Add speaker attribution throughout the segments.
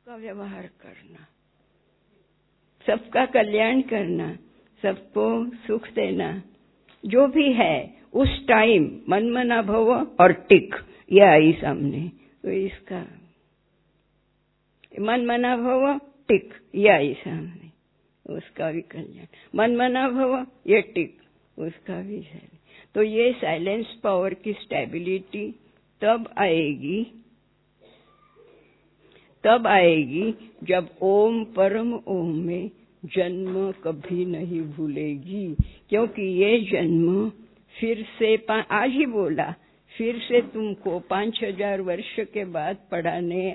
Speaker 1: सबका व्यवहार करना, सबका कल्याण करना, सबको सुख देना, जो भी है उस टाइम मन मना भव और टिक ये आई सामने। तो इसका मन मना भव टिक ये आई सामने, उसका भी कल्याण। मन मना भव ये टिक, उसका भी है। तो ये साइलेंस पावर की स्टेबिलिटी तब आएगी जब ओम परम ओम में जन्म कभी नहीं भूलेगी। क्योंकि ये जन्म फिर से आज ही बोला, फिर से तुमको 5000 वर्ष के बाद पढ़ाने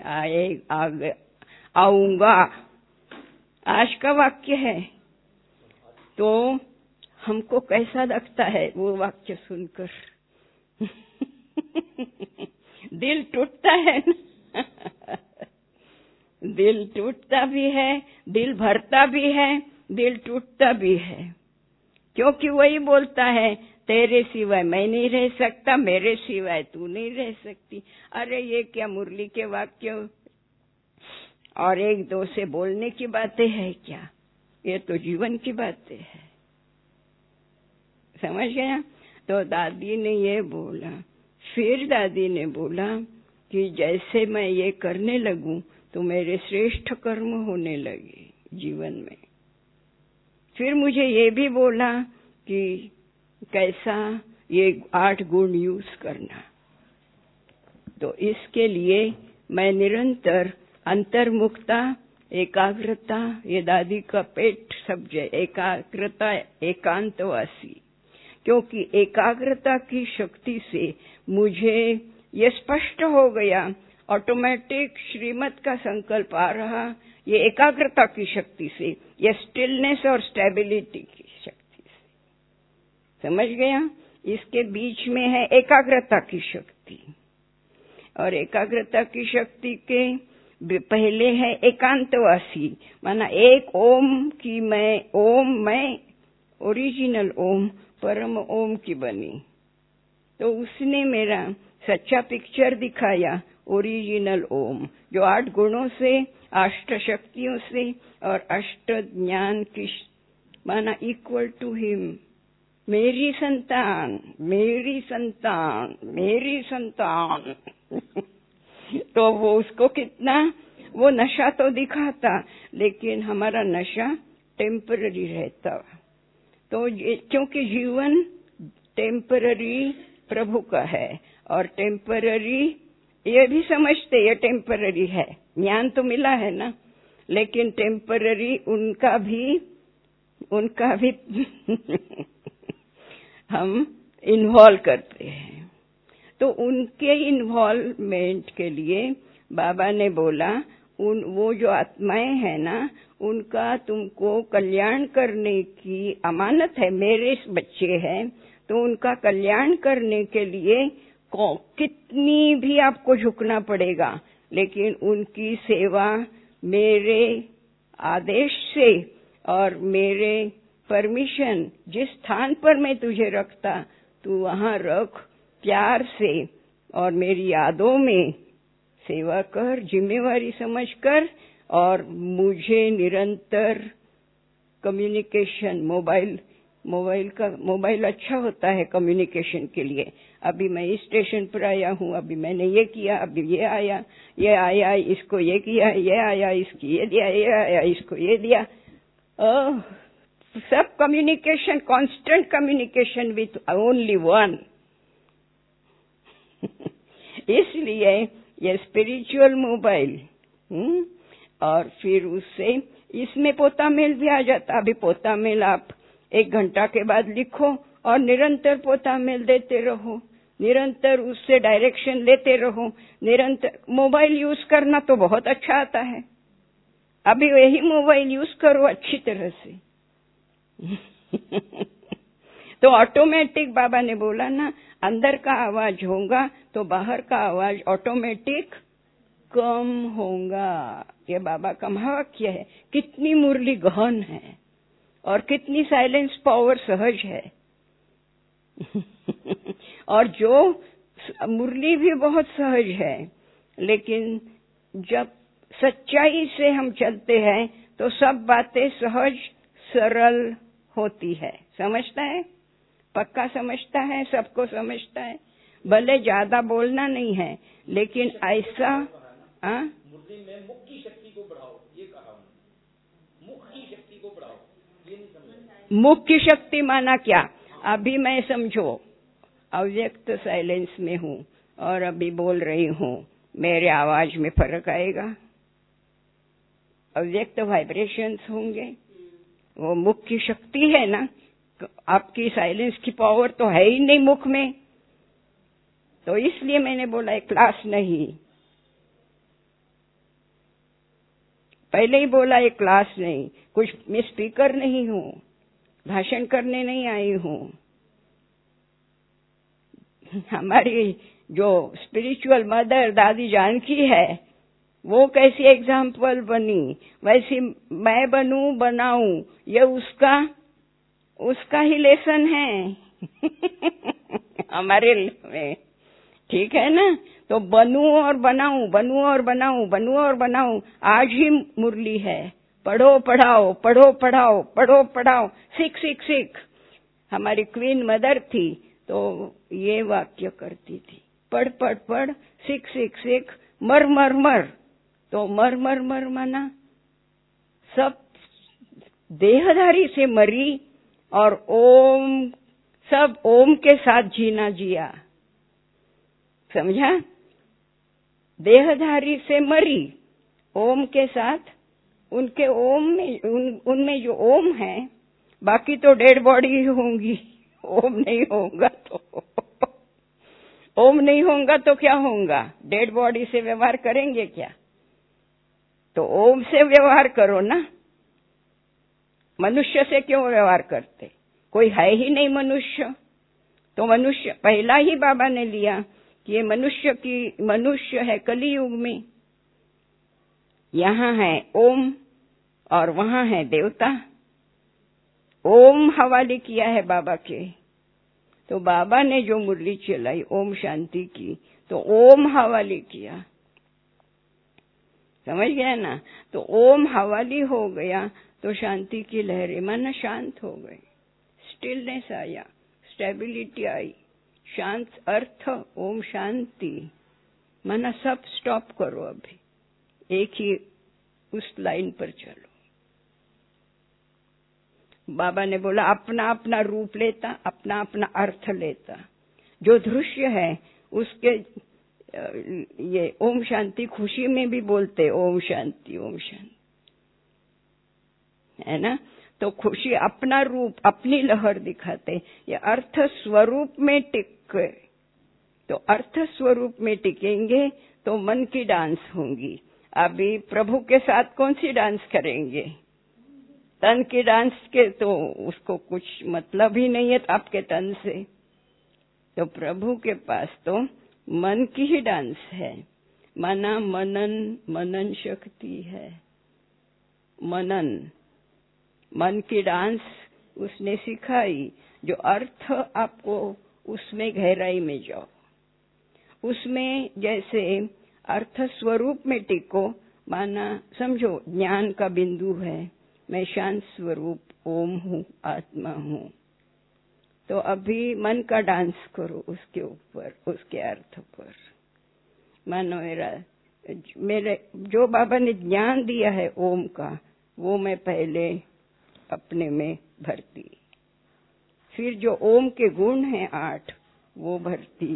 Speaker 1: आऊंगा, आज का वाक्य है। तो हमको कैसा लगता है वो वाक्य सुनकर? दिल टूटता है ना? दिल टूटता भी है, दिल भरता भी है, दिल टूटता भी है। क्योंकि वही बोलता है, तेरे सिवाय मैं नहीं रह सकता, मेरे सिवाय तू नहीं रह सकती। अरे ये क्या मुरली के वाक्य और एक दो से बोलने की बातें है क्या? ये तो जीवन की बातें है। समझ गया? तो दादी ने ये बोला, फिर दादी ने बोला कि जैसे मैं ये करने लगूं तो मेरे श्रेष्ठ कर्म होने लगे जीवन में। फिर मुझे ये भी बोला कि कैसा ये 8 गुण यूज करना। तो इसके लिए मैं निरंतर अंतर्मुखता, एकाग्रता, ये दादी का पेट सब्जेक्ट, एकाग्रता, एकांतवासी। क्योंकि एकाग्रता की शक्ति से मुझे ये स्पष्ट हो गया, ऑटोमेटिक श्रीमत का संकल्प आ रहा, ये एकाग्रता की शक्ति से, ये स्टिलनेस और स्टेबिलिटी की शक्ति से। समझ गया? इसके बीच में है एकाग्रता की शक्ति, और एकाग्रता की शक्ति के पहले है एकांतवासी, माना एक ओम की मैं ओरिजिनल ओम परम ओम की बनी। तो उसने मेरा सच्चा पिक्चर दिखाया, ओरिजिनल ओम, जो 8 गुणों से, 8 शक्तियों से और 8 ज्ञान की, माना इक्वल टू हिम। मेरी संतान, मेरी संतान, मेरी संतान। तो वो उसको कितना वो नशा तो दिखाता, लेकिन हमारा नशा टेम्पररी रहता। तो क्योंकि जीवन टेम्पररी प्रभु का है, और टेम्पररी ये भी समझते ये टेम्पररी है, ज्ञान तो मिला है ना, लेकिन टेम्पररी उनका भी हम इन्वॉल्व करते हैं। तो उनके इन्वॉल्वमेंट के लिए बाबा ने बोला, वो जो आत्माएं हैं ना, उनका तुमको कल्याण करने की अमानत है। मेरे बच्चे हैं तो उनका कल्याण करने के लिए कितनी भी आपको झुकना पड़ेगा, लेकिन उनकी सेवा मेरे आदेश से और मेरे परमिशन, जिस स्थान पर मैं तुझे रखता तू वहां रख, प्यार से और मेरी यादों में सेवा कर, जिम्मेवारी समझकर। और मुझे निरंतर कम्युनिकेशन, मोबाइल अच्छा होता है कम्युनिकेशन के लिए। अभी मैं इस स्टेशन पर आया हूँ, अभी मैंने ये किया, अभी ये आया, इसको ये किया, ये आया, इसकी ये दिया, ये आया, इसको ये दिया। सब communication, constant communication with only one. इसलिए ये स्पिरिचुअल मोबाइल, और फिर उससे इसमें पोता मेल भी आ जाता। अभी पोता मेल आप 1 घंटा के बाद लिखो और निरंतर पोता मेल देते रहो, निरंतर उससे डायरेक्शन लेते रहो, निरंतर। मोबाइल यूज करना तो बहुत अच्छा आता है, अभी यही मोबाइल यूज करो अच्छी तरह से। तो ऑटोमेटिक बाबा ने बोला ना, अंदर का आवाज होगा तो बाहर का आवाज ऑटोमेटिक कम होगा। ये बाबा का महावाक्य है। कितनी मुरली गहन है और कितनी साइलेंस पावर सहज है। और जो मुरली भी बहुत सहज है, लेकिन जब सच्चाई से हम चलते हैं तो सब बातें सहज सरल होती है। समझता है, पक्का समझता है, सबको समझता है। भले ज्यादा बोलना नहीं है, लेकिन ऐसा
Speaker 2: मुरली में मुख की शक्ति को बढ़ाओ, ये कहा उन्होंने। मुख की शक्ति को बढ़ाओ, ये नहीं समझ।
Speaker 1: मुख की शक्ति माना क्या? अभी मैं समझो अव्यक्त साइलेंस में हूँ और अभी बोल रही हूँ, मेरे आवाज में फर्क आएगा? अव्यक्त वाइब्रेशंस होंगे, वो मुख की शक्ति है ना। आपकी साइलेंस की पावर तो है ही नहीं मुख में, तो इसलिए मैंने बोला एक क्लास नहीं। पहले ही बोला एक क्लास नहीं, कुछ मैं स्पीकर नहीं हूँ, भाषण करने नहीं आई हूँ। हमारी जो स्पिरिचुअल मदर दादी जानकी है, वो कैसी एग्जाम्पल बनी, वैसी मैं बनूं बनाऊं, ये उसका ही लेसन है हमारे में, ठीक है ना। तो बनूं और बनाऊं, बनूं और बनाऊं, बनूं और बनाऊं, आज ही मुरली है। पढ़ो पढ़ाओ, पढ़ो पढ़ाओ, पढ़ो पढ़ाओ, सीख सीख सीख। हमारी क्वीन मदर थी तो ये वाक्य करती थी, पढ़ पढ़ पढ़, सीख सीख सीख, मर मर मर। तो मर मर मर माना सब देहधारी से मरी और ओम, सब ओम के साथ जीना जिया। समझा? देहधारी से मरी ओम के साथ, उनके ओम में उनमें जो ओम है, बाकी तो डेड बॉडी होंगी। ओम नहीं होगा तो ओम नहीं होगा तो क्या होगा? डेड बॉडी से व्यवहार करेंगे क्या? तो ओम से व्यवहार करो ना। मनुष्य से क्यों व्यवहार करते? कोई है ही नहीं मनुष्य। तो मनुष्य पहला ही बाबा ने लिया कि ये मनुष्य है कलियुग में। यहाँ है ओम और वहाँ है देवता। ओम हवाले किया है बाबा के। तो बाबा ने जो मुरली चलाई ओम शांति की, तो ओम हवाले किया। समझ गया ना? तो ओम हवाली हो गया तो शांति की लहरें मन शांत हो गई, स्टिलनेस आया, स्टेबिलिटी आई। शांत अर्थ ओम शांति, मन सब स्टॉप करो, अभी एक ही उस लाइन पर चलो। बाबा ने बोला अपना अपना रूप लेता, अपना अपना अर्थ लेता। जो दृश्य है उसके ये ओम शांति खुशी में भी बोलते ओम शांति ओम शांति, है ना। तो खुशी अपना रूप अपनी लहर दिखाते, ये अर्थ स्वरूप में टिके। तो अर्थ स्वरूप में टिकेंगे तो मन की डांस होंगी। अभी प्रभु के साथ कौन सी डांस करेंगे? तन की डांस के तो उसको कुछ मतलब ही नहीं है आपके तन से। तो प्रभु के पास तो मन की ही डांस है। माना मनन शक्ति है। मन की डांस उसने सिखाई। जो अर्थ आपको उसमें गहराई में जाओ, उसमें जैसे अर्थ स्वरूप में टिको। माना समझो ज्ञान का बिंदु है, मैं शांत स्वरूप ओम हूँ, आत्मा हूँ। तो अभी मन का डांस करो उसके ऊपर, उसके अर्थ पर। मानो मेरे जो बाबा ने ज्ञान दिया है ओम का, वो मैं पहले अपने में भरती, फिर जो ओम के गुण हैं 8 वो भरती,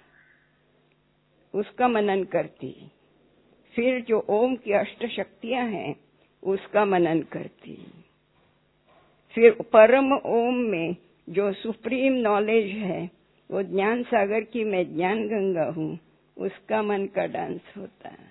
Speaker 1: उसका मनन करती, फिर जो ओम की 8 शक्तियां हैं उसका मनन करती, फिर परम ओम में जो सुप्रीम नॉलेज है, वो ज्ञान सागर की मैं ज्ञान गंगा हूँ, उसका मन का डांस होता है।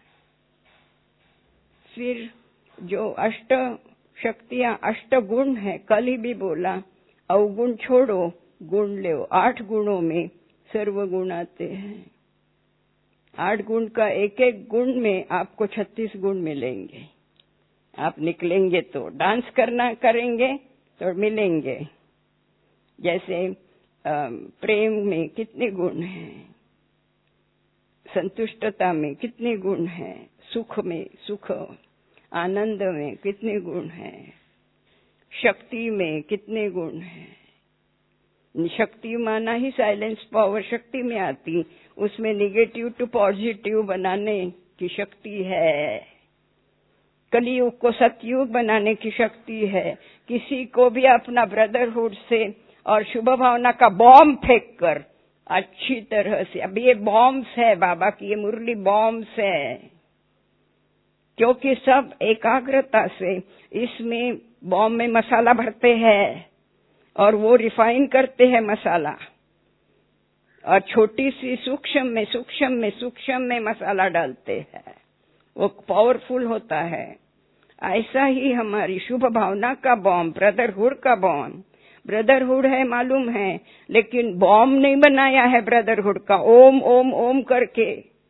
Speaker 1: फिर जो 8 शक्तियां 8 गुण है, कल ही भी बोला अवगुण छोड़ो गुण लो। 8 गुणों में सर्व गुण आते हैं। 8 गुण का एक एक गुण में आपको 36 गुण मिलेंगे। आप निकलेंगे तो डांस करेंगे तो मिलेंगे। जैसे प्रेम में कितने गुण हैं, संतुष्टता में कितने गुण हैं, सुख में, सुख आनंद में कितने गुण हैं, शक्ति में कितने गुण हैं। शक्ति माना ही साइलेंस पावर शक्ति में आती, उसमें निगेटिव टू पॉजिटिव बनाने की शक्ति है, कलियुग को सतयुग बनाने की शक्ति है। किसी को भी अपना ब्रदरहुड से और शुभ भावना का बॉम्ब फेंक कर अच्छी तरह से, अब ये बॉम्ब्स है बाबा की, ये मुरली बॉम्ब्स है, क्योंकि सब एकाग्रता से इसमें बॉम्ब में मसाला भरते हैं और वो रिफाइन करते हैं मसाला, और छोटी सी सूक्ष्म में मसाला डालते हैं, वो पावरफुल होता है। ऐसा ही हमारी शुभ भावना का बॉम्ब, ब्रदरहुड का बॉम्ब, ब्रदरहुड है मालूम है, लेकिन बॉम्ब नहीं बनाया है ब्रदरहुड का ओम ओम ओम करके,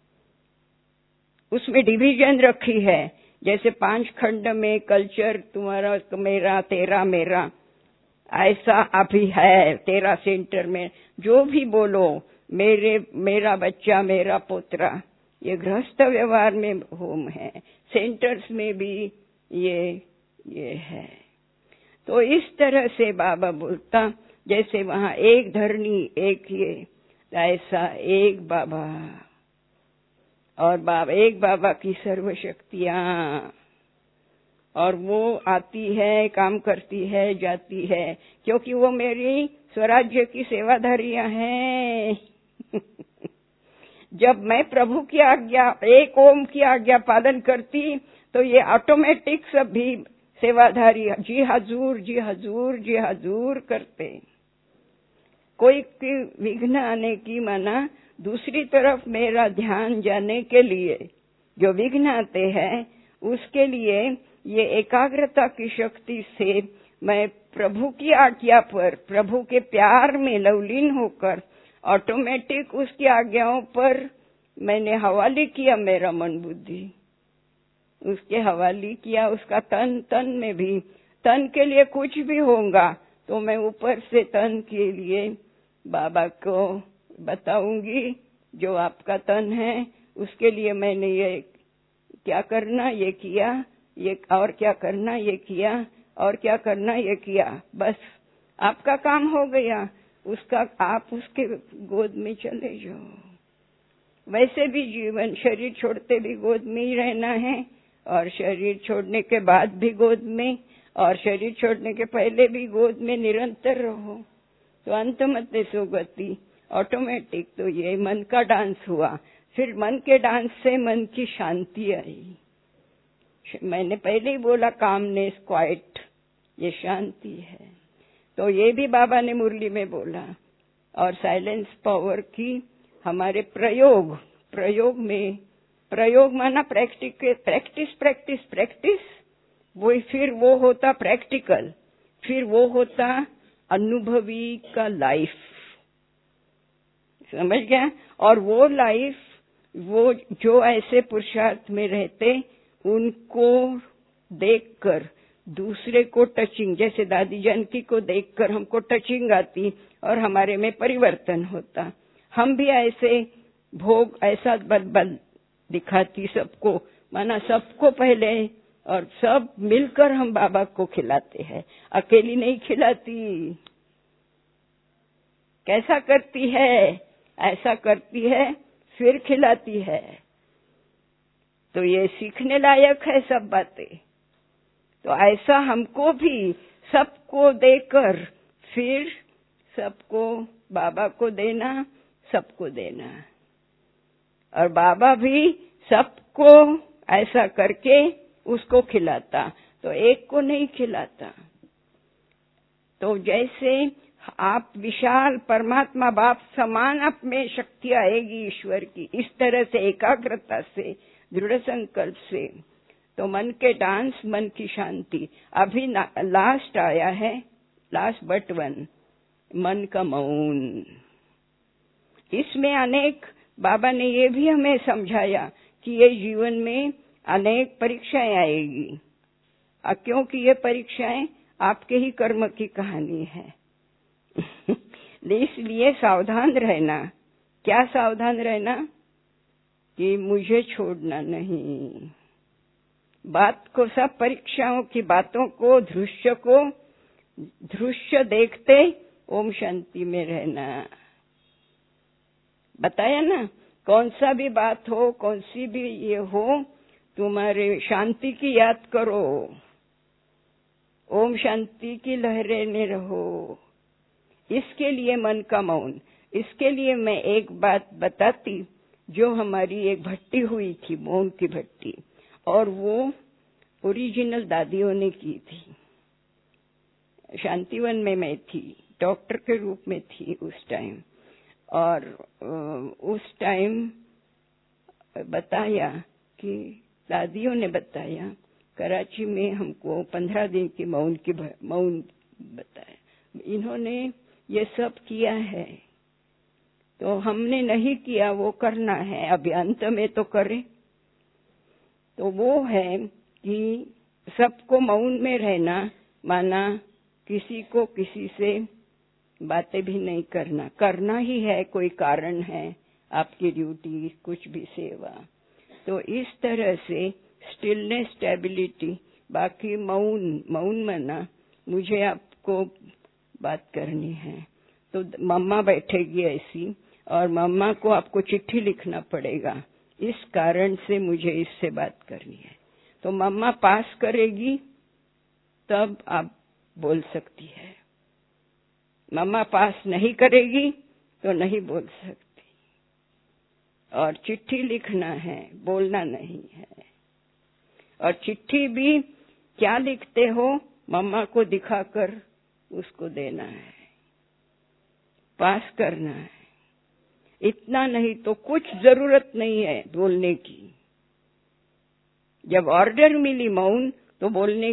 Speaker 1: उसमें डिवीजन रखी है। जैसे 5 खंड में कल्चर तुम्हारा मेरा तेरा मेरा, ऐसा अभी है। तेरा सेंटर में जो भी बोलो, मेरा बच्चा मेरा पोतरा, ये गृहस्थ व्यवहार में होम है, सेंटर्स में भी ये है। तो इस तरह से बाबा बोलता, जैसे वहां एक धरनी एक ये, ऐसा एक बाबा, और एक बाबा की सर्व शक्तियां, और वो आती है, काम करती है, जाती है, क्योंकि वो मेरी स्वराज्य की सेवाधारियां हैं। जब मैं प्रभु की आज्ञा, एक ओम की आज्ञा पालन करती, तो ये ऑटोमेटिक सभी सेवाधारी जी हजूर जी हजूर जी हजूर करते। कोई विघ्न आने की माना, दूसरी तरफ मेरा ध्यान जाने के लिए जो विघ्न आते हैं, उसके लिए ये एकाग्रता की शक्ति से मैं प्रभु की आज्ञा पर, प्रभु के प्यार में लवलीन होकर ऑटोमेटिक उसकी आज्ञाओं पर मैंने हवाले किया मेरा मन बुद्धि, उसके हवाले किया। उसका तन में भी, तन के लिए कुछ भी होगा तो मैं ऊपर से तन के लिए बाबा को बताऊंगी, जो आपका तन है उसके लिए मैंने ये क्या करना ये किया, ये और क्या करना ये किया, और क्या करना ये किया, बस आपका काम हो गया। उसका आप उसके गोद में चले जाओ। वैसे भी जीवन, शरीर छोड़ते भी गोद में ही रहना है, और शरीर छोड़ने के बाद भी गोद में, और शरीर छोड़ने के पहले भी गोद में निरंतर रहो, तो अंत मत सुगति ऑटोमेटिक। तो ये मन का डांस हुआ, फिर मन के डांस से मन की शांति आई। मैंने पहले ही बोला, कामनेस, क्वाइट, ये शांति है। तो ये भी बाबा ने मुरली में बोला। और साइलेंस पावर की हमारे प्रयोग में, प्रयोग माना प्रैक्टिस, वो फिर वो होता प्रैक्टिकल, फिर वो होता अनुभवी का लाइफ, समझ गया। और वो लाइफ, वो जो ऐसे पुरुषार्थ में रहते, उनको देखकर दूसरे को टचिंग, जैसे दादी जानकी को देखकर हमको टचिंग आती और हमारे में परिवर्तन होता। हम भी ऐसे भोग, ऐसा बल दिखाती सबको, माना सबको पहले, और सब मिलकर हम बाबा को खिलाते हैं, अकेली नहीं खिलाती। कैसा करती है, ऐसा करती है फिर खिलाती है। तो ये सीखने लायक है सब बातें। तो ऐसा हमको भी सबको देकर फिर सबको बाबा को देना, सबको देना, और बाबा भी सबको ऐसा करके उसको खिलाता, तो एक को नहीं खिलाता। तो जैसे आप विशाल परमात्मा बाप समान आप में शक्ति आएगी ईश्वर की, इस तरह से एकाग्रता से, दृढ़ संकल्प से, तो मन के डांस, मन की शांति। अभी लास्ट आया है, लास्ट बट वन, मन का मौन। इसमें अनेक, बाबा ने ये भी हमें समझाया कि ये जीवन में अनेक परीक्षाएं आएगी, क्योंकि ये परीक्षाएं आपके ही कर्म की कहानी है। इसलिए सावधान रहना। क्या सावधान रहना? कि मुझे छोड़ना नहीं। बात को, सब परीक्षाओं की बातों को, दृश्य देखते ओम शांति में रहना। बताया ना, कौन सा भी बात हो, कौन सी भी ये हो, तुम्हारे शांति की याद करो, ओम शांति की लहरें में रहो। इसके लिए मन का मौन। इसके लिए मैं एक बात बताती, जो हमारी एक भट्टी हुई थी, मौन की भट्टी, और वो ओरिजिनल दादियों ने की थी। शांतिवन में मैं थी, डॉक्टर के रूप में थी उस टाइम, और उस टाइम बताया कि दादियों ने बताया, कराची में हमको 15 दिन की मौन बताया। इन्होंने ये सब किया है, तो हमने नहीं किया, वो करना है, अभी अंत में तो करें। तो वो है कि सबको मौन में रहना, माना किसी को किसी से बातें भी नहीं करना ही है, कोई कारण है, आपकी ड्यूटी, कुछ भी सेवा। तो इस तरह से स्टिलनेस, स्टेबिलिटी, बाकी मौन माना मुझे आपको बात करनी है। तो मम्मा बैठेगी ऐसी, और मम्मा को आपको चिट्ठी लिखना पड़ेगा, इस कारण से मुझे इससे बात करनी है। तो मम्मा पास करेगी तब आप बोल सकती है, मम्मा पास नहीं करेगी तो नहीं बोल सकती। और चिट्ठी लिखना है, बोलना नहीं है। और चिट्ठी भी क्या लिखते हो, मम्मा को दिखाकर उसको देना है, पास करना है। इतना नहीं तो कुछ जरूरत नहीं है बोलने की। जब ऑर्डर मिली मौन, तो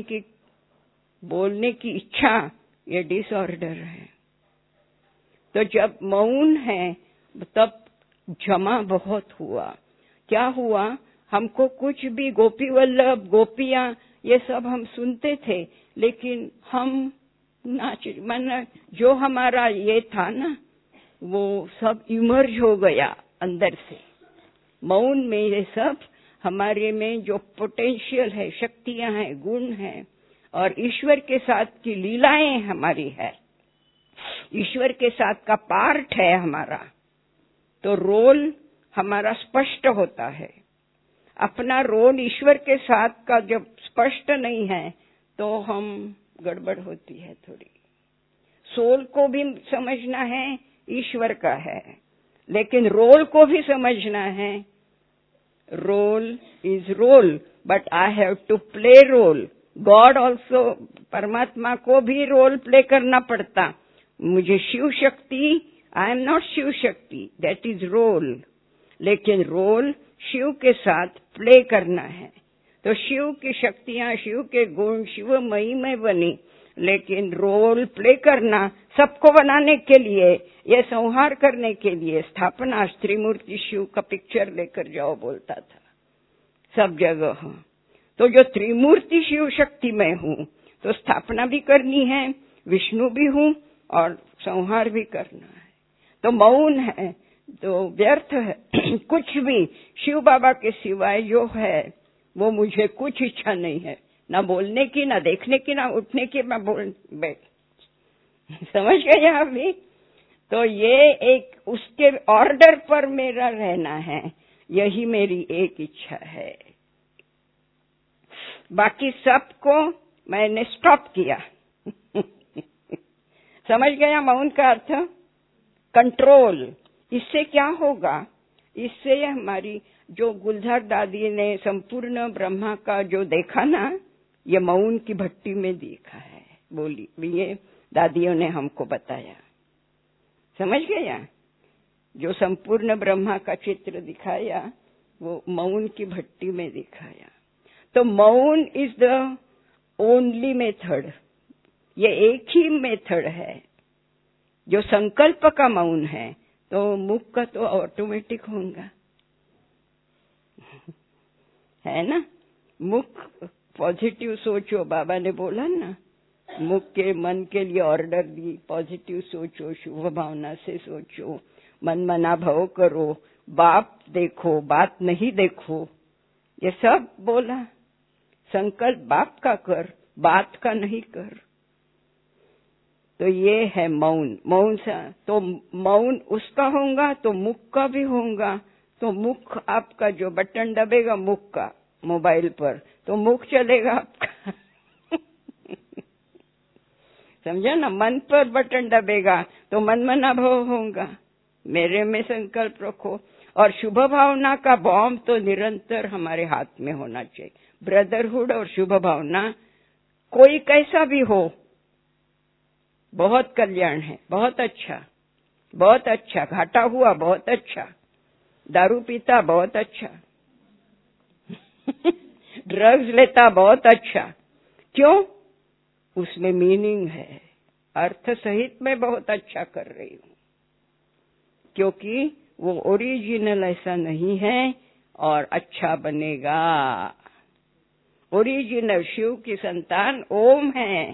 Speaker 1: बोलने की इच्छा, ये डिसऑर्डर है। तो जब मौन है तब जमा बहुत हुआ। क्या हुआ, हमको कुछ भी गोपी वल्लभ, गोपियां, ये सब हम सुनते थे, लेकिन हम मन जो हमारा ये था ना, वो सब इमर्ज हो गया अंदर से। मौन में ये सब हमारे में जो पोटेंशियल है, शक्तियां हैं, गुण हैं, और ईश्वर के साथ की लीलाएं हमारी है, ईश्वर के साथ का पार्ट है हमारा। तो रोल हमारा स्पष्ट होता है। अपना रोल ईश्वर के साथ का जब स्पष्ट नहीं है, तो हम गड़बड़ होती है थोड़ी। सोल को भी समझना है, ईश्वर का है, लेकिन रोल को भी समझना है। Role is role, but I have to play role. God also, परमात्मा को भी रोल प्ले करना पड़ता। मुझे Shiv Shakti, I am not Shiv Shakti, that is role, लेकिन रोल शिव के साथ प्ले करना है। तो शिव की शक्तियां, शिव के गुण शिवमयी में बनी, लेकिन रोल प्ले करना सबको बनाने के लिए, ये संहार करने के लिए स्थापना, त्रिमूर्ति शिव का पिक्चर लेकर जाओ बोलता था सब जगह। तो जो त्रिमूर्ति शिव शक्ति में हूँ, तो स्थापना भी करनी है, विष्णु भी हूँ, और संहार भी करना है। तो मौन है तो व्यर्थ है कुछ भी शिव बाबा के सिवाय जो है, वो मुझे कुछ इच्छा नहीं है, ना बोलने की, ना देखने की, ना उठने की। मैं समझ गए अभी? तो ये एक उसके ऑर्डर पर मेरा रहना है, यही मेरी एक इच्छा है। बाकी सबको मैंने स्टॉप किया समझ गया मौन का अर्थ? कंट्रोल। इससे क्या होगा? इससे हमारी जो गुलजार दादी ने संपूर्ण ब्रह्मा का जो देखा ना, ये मौन की भट्टी में देखा है, बोली ये दादियों ने हमको बताया। समझ गया? जो संपूर्ण ब्रह्मा का चित्र दिखाया, वो मौन की भट्टी में दिखाया। तो मौन इज द ओनली मेथड, ये एक ही मेथड है जो संकल्प का मौन है। तो मुख का तो ऑटोमेटिक होगा, है ना? मुख पॉजिटिव सोचो, बाबा ने बोला ना, मुख के मन के लिए ऑर्डर दी, पॉजिटिव सोचो, शुभ भावना से सोचो, मन मना भाव करो, बाप देखो, बात नहीं देखो, ये सब बोला। संकल्प बाप का कर, बात का नहीं कर। तो ये है मौन। मौन से तो मौन उसका होगा तो मुख का भी होगा। तो मुख आपका जो बटन दबेगा मुख का मोबाइल पर, तो मुख चलेगा आपका। समझा ना? मन पर बटन दबेगा तो मन भाव होगा। मेरे में संकल्प रखो। और शुभ भावना का बॉम्ब तो निरंतर हमारे हाथ में होना चाहिए। ब्रदरहुड और शुभ भावना, कोई कैसा भी हो, बहुत कल्याण है, बहुत अच्छा, बहुत अच्छा। घाटा हुआ, बहुत अच्छा। दारू पीता, बहुत अच्छा। ड्रग्स लेता, बहुत अच्छा। क्यों? उसमें मीनिंग है। अर्थ सहित मैं बहुत अच्छा कर रही हूँ, क्योंकि वो ओरिजिनल ऐसा नहीं है और अच्छा बनेगा। ओरिजिनल शिव की संतान ओम है।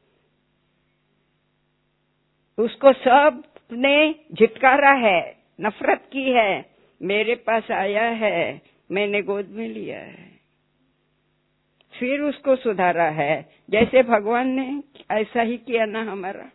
Speaker 1: उसको सब ने झिटकारा है, नफरत की है। मेरे पास आया है, मैंने गोद में लिया है, फिर उसको सुधारा है। जैसे भगवान ने ऐसा ही किया ना, हमारा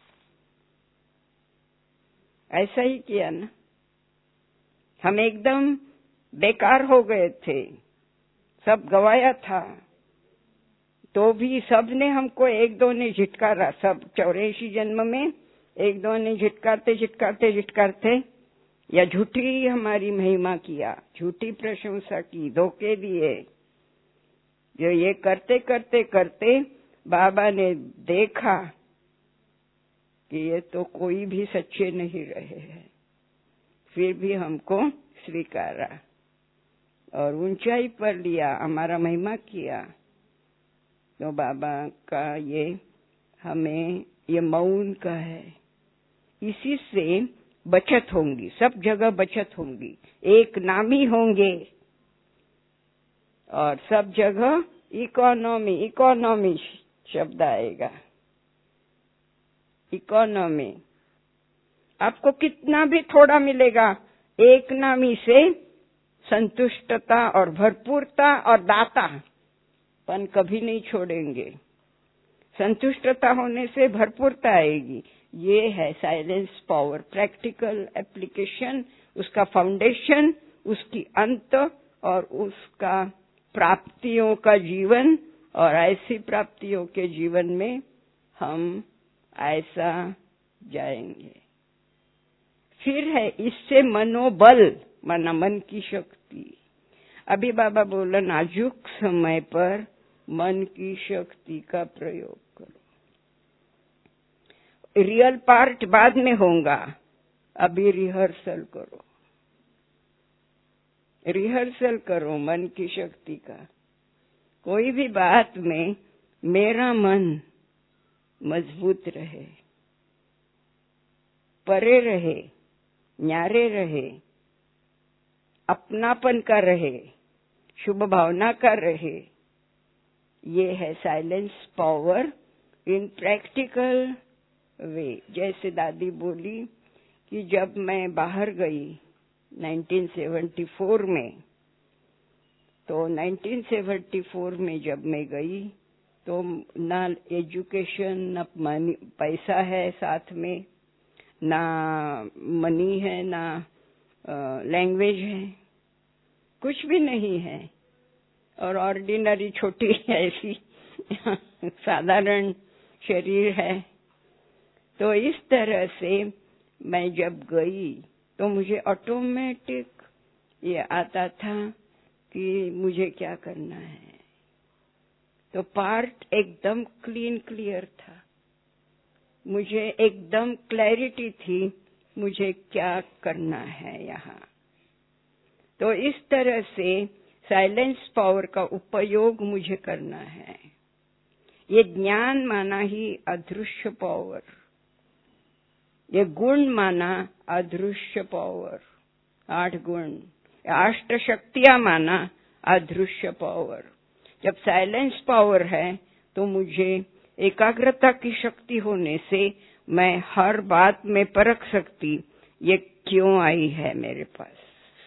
Speaker 1: ऐसा ही किया ना। हम एकदम बेकार हो गए थे, सब गवाया था, तो भी सब ने हमको एक दो ने झिटकारा। सब 84 जन्म में एक दो ने झिटकारते या झूठी हमारी महिमा किया, झूठी प्रशंसा की, धोखे दिए। जो ये करते करते करते बाबा ने देखा कि ये तो कोई भी सच्चे नहीं रहे हैं, फिर भी हमको स्वीकारा और ऊंचाई पर लिया, हमारा महिमा किया। तो बाबा का ये हमें ये मौन का है। इसी से बचत होंगी, सब जगह बचत होंगी, एक नामी होंगे और सब जगह इकोनॉमी शब्द आएगा। इकोनॉमी आपको कितना भी थोड़ा मिलेगा, एक नामी से संतुष्टता और भरपूरता और दाता पन कभी नहीं छोड़ेंगे। संतुष्टता होने से भरपूरता आएगी। ये है साइलेंस पावर, प्रैक्टिकल एप्लीकेशन, उसका फाउंडेशन, उसकी अंत और उसका प्राप्तियों का जीवन। और ऐसी प्राप्तियों के जीवन में हम ऐसा जाएंगे। फिर है इससे मनोबल, माना मन की शक्ति। अभी बाबा बोला नाजुक समय पर मन की शक्ति का प्रयोग करो। रियल पार्ट बाद में होगा, अभी रिहर्सल करो, रिहर्सल करो मन की शक्ति का। कोई भी बात में मेरा मन मजबूत रहे, परे रहे, न्यारे रहे, अपनापन का रहे, शुभ भावना का रहे। ये है silence power in practical way. जैसे दादी बोली कि जब मैं बाहर गई 1974 में, तो 1974 में जब मैं गई तो ना एजुकेशन, ना मनी, पैसा है साथ में, ना मनी है, ना लैंग्वेज है, कुछ भी नहीं है। और ऑर्डिनरी छोटी ऐसी साधारण शरीर है। तो इस तरह से मैं जब गई तो मुझे ऑटोमेटिक ये आता था कि मुझे क्या करना है। तो पार्ट एकदम क्लियर था, मुझे एकदम क्लैरिटी थी मुझे क्या करना है यहाँ। तो इस तरह से साइलेंस पावर का उपयोग मुझे करना है। ये ज्ञान माना ही अदृश्य पावर, ये गुण माना अदृश्य पावर, 8 गुण, 8 शक्तियां माना अदृश्य पावर। जब साइलेंस पावर है तो मुझे एकाग्रता की शक्ति होने से मैं हर बात में परख सकती ये क्यों आई है मेरे पास,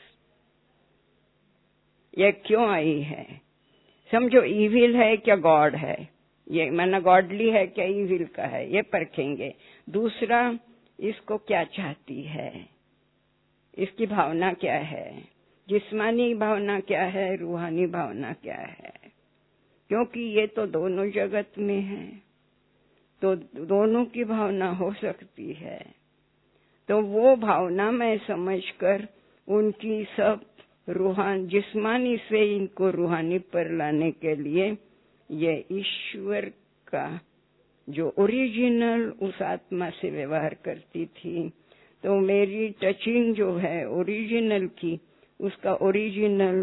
Speaker 1: ये क्यों आई है, समझो इविल है क्या गॉड है, ये माना गॉडली है क्या इविल का है, ये परखेंगे। दूसरा, इसको क्या चाहती है, इसकी भावना क्या है, जिस्मानी भावना क्या है, रूहानी भावना क्या है, क्योंकि ये तो दोनों जगत में है, तो दोनों की भावना हो सकती है। तो वो भावना में समझकर उनकी सब जिस्मानी से इनको रूहानी पर लाने के लिए ये ईश्वर का जो ओरिजिनल उस आत्मा से व्यवहार करती थी, तो मेरी टचिंग जो है ओरिजिनल की, उसका ओरिजिनल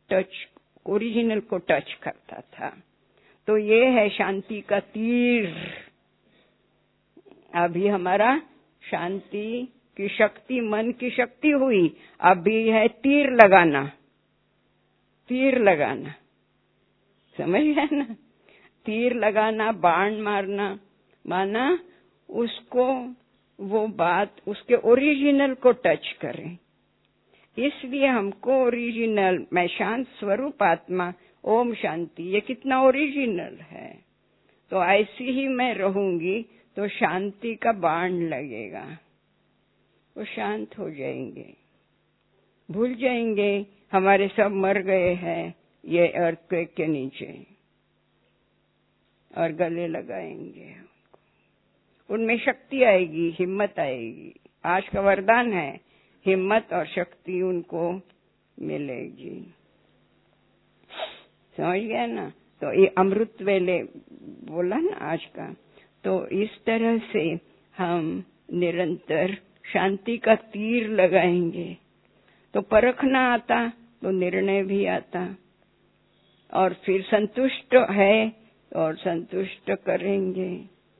Speaker 1: को टच करता था। तो ये है शांति का तीर। अभी हमारा शांति की शक्ति, मन की शक्ति हुई, अभी है तीर लगाना, तीर लगाना, समझ गए ना? तीर लगाना, बाण मारना, माना उसको, वो बात उसके ओरिजिनल को टच करें। इसलिए हमको ओरिजिनल, मैं शांत स्वरूप आत्मा, ओम शांति, ये कितना ओरिजिनल है। तो ऐसी ही मैं रहूंगी तो शांति का बाण लगेगा, वो शांत हो जाएंगे, भूल जाएंगे हमारे सब मर गए हैं ये अर्थक्वेक के नीचे, और गले लगाएंगे उनको। उनमें शक्ति आएगी, हिम्मत आएगी। आज का वरदान है, हिम्मत और शक्ति उनको मिलेगी। समझ गया ना? तो ये अमृत वेले बोला ना आज का। तो इस तरह से हम निरंतर शांति का तीर लगाएंगे तो परखना आता, तो निर्णय भी आता, और फिर संतुष्ट है और संतुष्ट करेंगे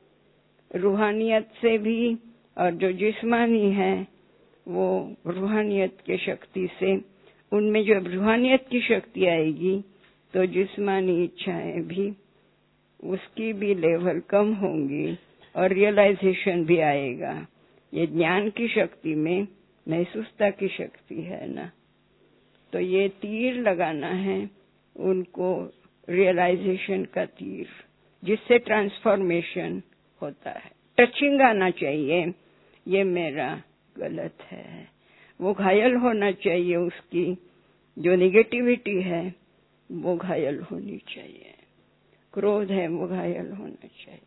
Speaker 1: रूहानियत से भी, और जो जिस्मानी है वो रूहानियत की शक्ति से। उनमें जब रूहानियत की शक्ति आएगी तो जिस्मानी इच्छाएं भी, उसकी भी लेवल कम होंगी और रियलाइजेशन भी आएगा। ये ज्ञान की शक्ति में महसूसता की शक्ति है ना, तो ये तीर लगाना है उनको, रियलाइजेशन का तीर, जिससे ट्रांसफॉर्मेशन होता है। टचिंग आना चाहिए, ये मेरा गलत है। वो घायल होना चाहिए, उसकी जो निगेटिविटी है वो घायल होनी चाहिए। क्रोध है वो घायल होना चाहिए।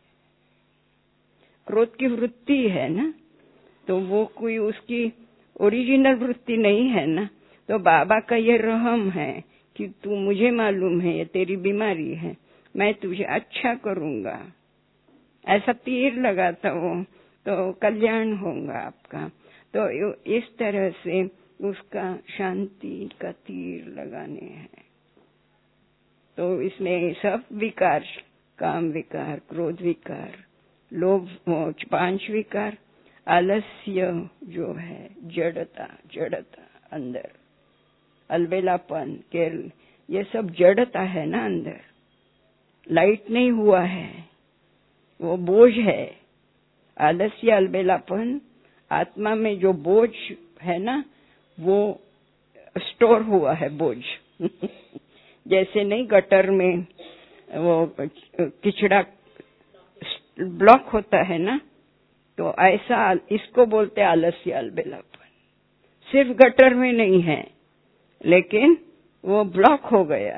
Speaker 1: क्रोध की वृत्ति है ना, तो वो कोई उसकी ओरिजिनल वृत्ति नहीं है ना। तो बाबा का ये रहम है कि तू, मुझे मालूम है ये तेरी बीमारी है, मैं तुझे अच्छा करूंगा, ऐसा तीर लगाता वो, तो कल्याण होगा आपका। तो इस तरह से उसका शांति का तीर लगाने हैं। तो इसमें सब विकार, काम विकार, क्रोध विकार, लोभ मोह, 5 विकार, आलस्य जो है, जड़ता अंदर, अलबेलापन, केल, ये सब जड़ता है ना अंदर, लाइट नहीं हुआ है, वो बोझ है। आलस्य, अलबेलापन, आत्मा में जो बोझ है ना, वो स्टोर हुआ है बोझ। जैसे नहीं गटर में वो किचड़ा ब्लॉक होता है ना, तो ऐसा इसको बोलते आलस्य, अलबेलापन। सिर्फ गटर में नहीं है, लेकिन वो ब्लॉक हो गया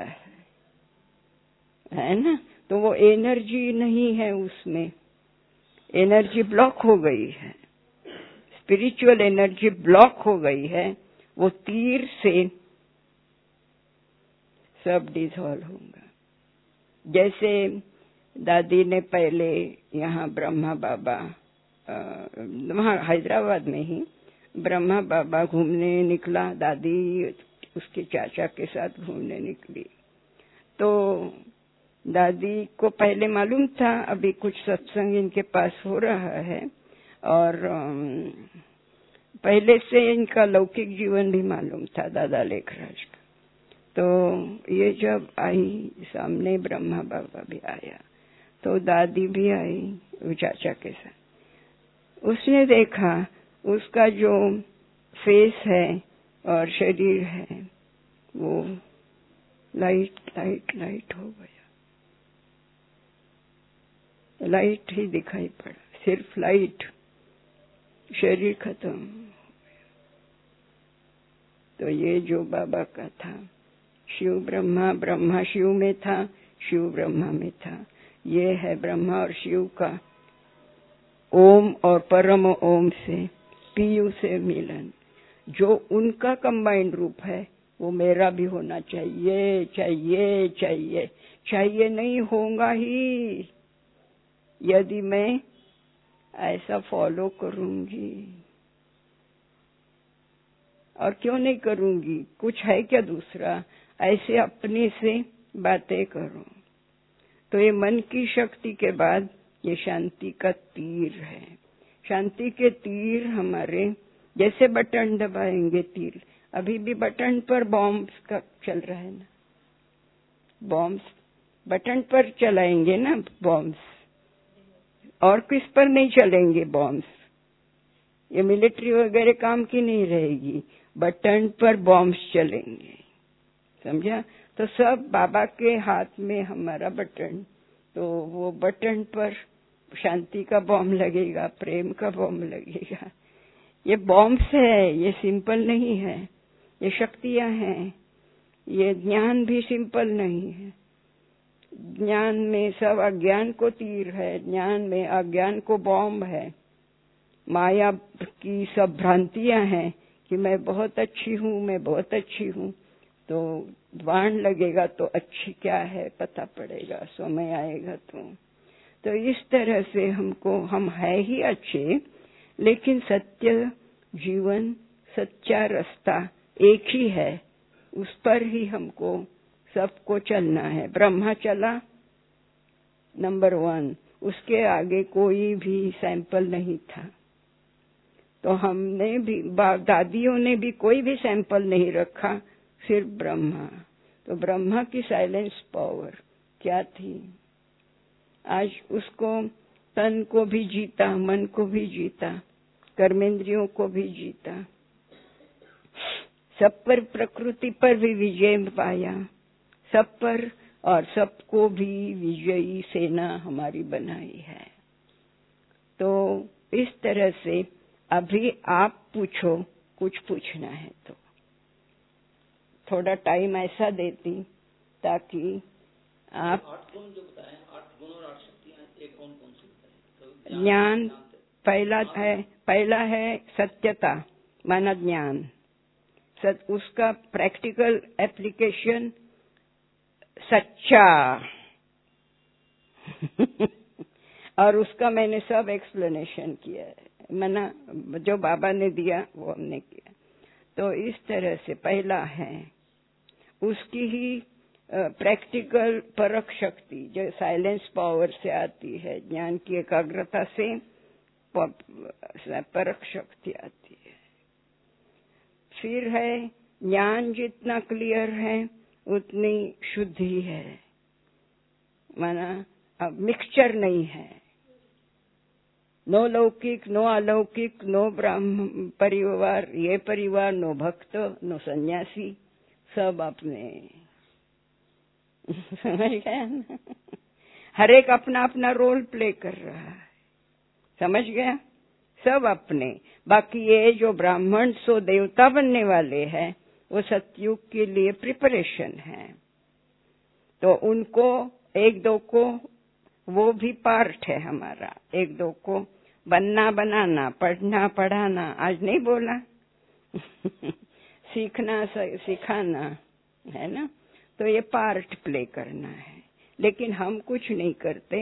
Speaker 1: है ना। तो वो एनर्जी नहीं है उसमें, एनर्जी ब्लॉक हो गई है, स्पिरिचुअल एनर्जी ब्लॉक हो गई है। वो तीर से सब डिसॉल्व होगा। जैसे दादी ने पहले यहाँ ब्रह्मा बाबा, वहाँ हैदराबाद में ही ब्रह्मा बाबा घूमने निकला, दादी उसके चाचा के साथ घूमने निकली। तो दादी को पहले मालूम था अभी कुछ सत्संग इनके पास हो रहा है, और पहले से इनका लौकिक जीवन भी मालूम था दादा लेखराज का। तो ये जब आई सामने, ब्रह्मा बाबा भी आया, तो दादी भी आई चाचा के साथ। उसने देखा उसका जो फेस है और शरीर है वो लाइट लाइट लाइट हो गया, लाइट ही दिखाई पड़ा, सिर्फ लाइट, शरीर खत्म हो गया। तो ये जो बाबा का था, शिव ब्रह्मा, ब्रह्मा शिव में था, शिव ब्रह्मा में था, ये है ब्रह्मा और शिव का ओम और परम ओम से, पीयू से मिलन। जो उनका कंबाइंड रूप है वो मेरा भी होना चाहिए, चाहिए चाहिए चाहिए, नहीं होगा ही यदि मैं ऐसा फॉलो करूंगी। और क्यों नहीं करूंगी, कुछ है क्या दूसरा, ऐसे अपने से बातें करो। तो ये मन की शक्ति के बाद ये शांति का तीर है। शांति के तीर हमारे जैसे बटन दबाएंगे तीर, अभी भी बटन पर बॉम्ब्स का चल रहा है ना, बॉम्ब्स बटन पर चलाएंगे ना बॉम्ब्स, और किस पर नहीं चलेंगे बॉम्ब्स। ये मिलिट्री वगैरह काम की नहीं रहेगी, बटन पर बॉम्ब्स चलेंगे, समझा। तो सब बाबा के हाथ में हमारा बटन, तो वो बटन पर शांति का बॉम्ब लगेगा, प्रेम का बॉम्ब लगेगा। ये बॉम्ब्स है, ये सिंपल नहीं है, ये शक्तियां हैं। ये ज्ञान भी सिंपल नहीं है। ज्ञान में सब अज्ञान को तीर है, ज्ञान में अज्ञान को बॉम्ब है। माया की सब भ्रांतियां हैं कि मैं बहुत अच्छी हूँ, मैं बहुत अच्छी हूँ, तो बाण लगेगा तो अच्छी क्या है पता पड़ेगा, समय आएगा तो इस तरह से हमको, हम है ही अच्छे, लेकिन सत्य जीवन, सच्चा रास्ता एक ही है, उस पर ही हमको सबको चलना है। ब्रह्मा चला नंबर 1, उसके आगे कोई भी सैंपल नहीं था। तो हमने भी, दादियों ने भी कोई भी सैंपल नहीं रखा, सिर्फ ब्रह्मा। तो ब्रह्मा की साइलेंस पावर क्या थी। आज उसको तन को भी जीता, मन को भी जीता, कर्मेंद्रियों को भी जीता, सब पर, प्रकृति पर भी विजय पाया, सब पर, और सबको भी विजयी सेना हमारी बनाई है। तो इस तरह से अभी आप पूछो, कुछ पूछना है तो थोड़ा टाइम ऐसा देती ताकि आप
Speaker 2: 8 गुण जो बताए, 8 गुण और 8 शक्तियां, एक कौन कौन सी बताए।
Speaker 1: ज्ञान पहला है सत्यता, माना ज्ञान, उसका प्रैक्टिकल एप्लीकेशन सच्चा और उसका मैंने सब एक्सप्लेनेशन किया है, माना जो बाबा ने दिया वो हमने किया। तो इस तरह से पहला है, उसकी ही प्रैक्टिकल परख शक्ति जो साइलेंस पावर से आती है, ज्ञान की एकाग्रता से परख शक्ति आती है। फिर है ज्ञान जितना क्लियर है उतनी शुद्धि है, माना अब मिक्सचर नहीं है, नो लौकिक, नो अलौकिक, नो ब्राह्मण परिवार, ये परिवार, नो भक्त, नो सन्यासी, सब अपने समझ गया ना। हर एक अपना अपना रोल प्ले कर रहा है, समझ गया, सब अपने। बाकी ये जो ब्राह्मण सो देवता बनने वाले हैं वो सतयुग के लिए प्रिपरेशन है, तो उनको एक दो को, वो भी पार्ट है हमारा, एक दो को बनना बनाना, पढ़ना पढ़ाना, आज नहीं बोला सीखना सिखाना है ना, तो ये पार्ट प्ले करना है। लेकिन हम कुछ नहीं करते,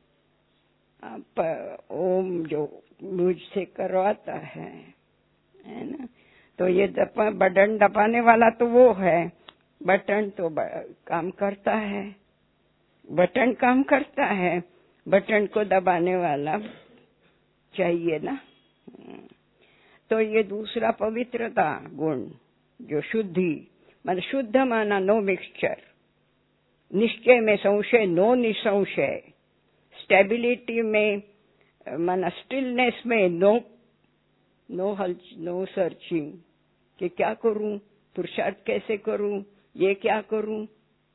Speaker 1: ओम जो मुझसे करवाता है ना, तो ये बटन दबाने वाला तो वो है, बटन तो काम करता है, बटन काम करता है, बटन को दबाने वाला चाहिए ना। तो ये दूसरा पवित्रता गुण, जो शुद्धि, मतलब शुद्ध माना नो मिक्सचर, निश्चय में संशय, नो निसंशय, स्टेबिलिटी में माना स्टिलनेस में नो सर्चिंग कि क्या करूं, पुरुषार्थ कैसे करूं, ये क्या करूं,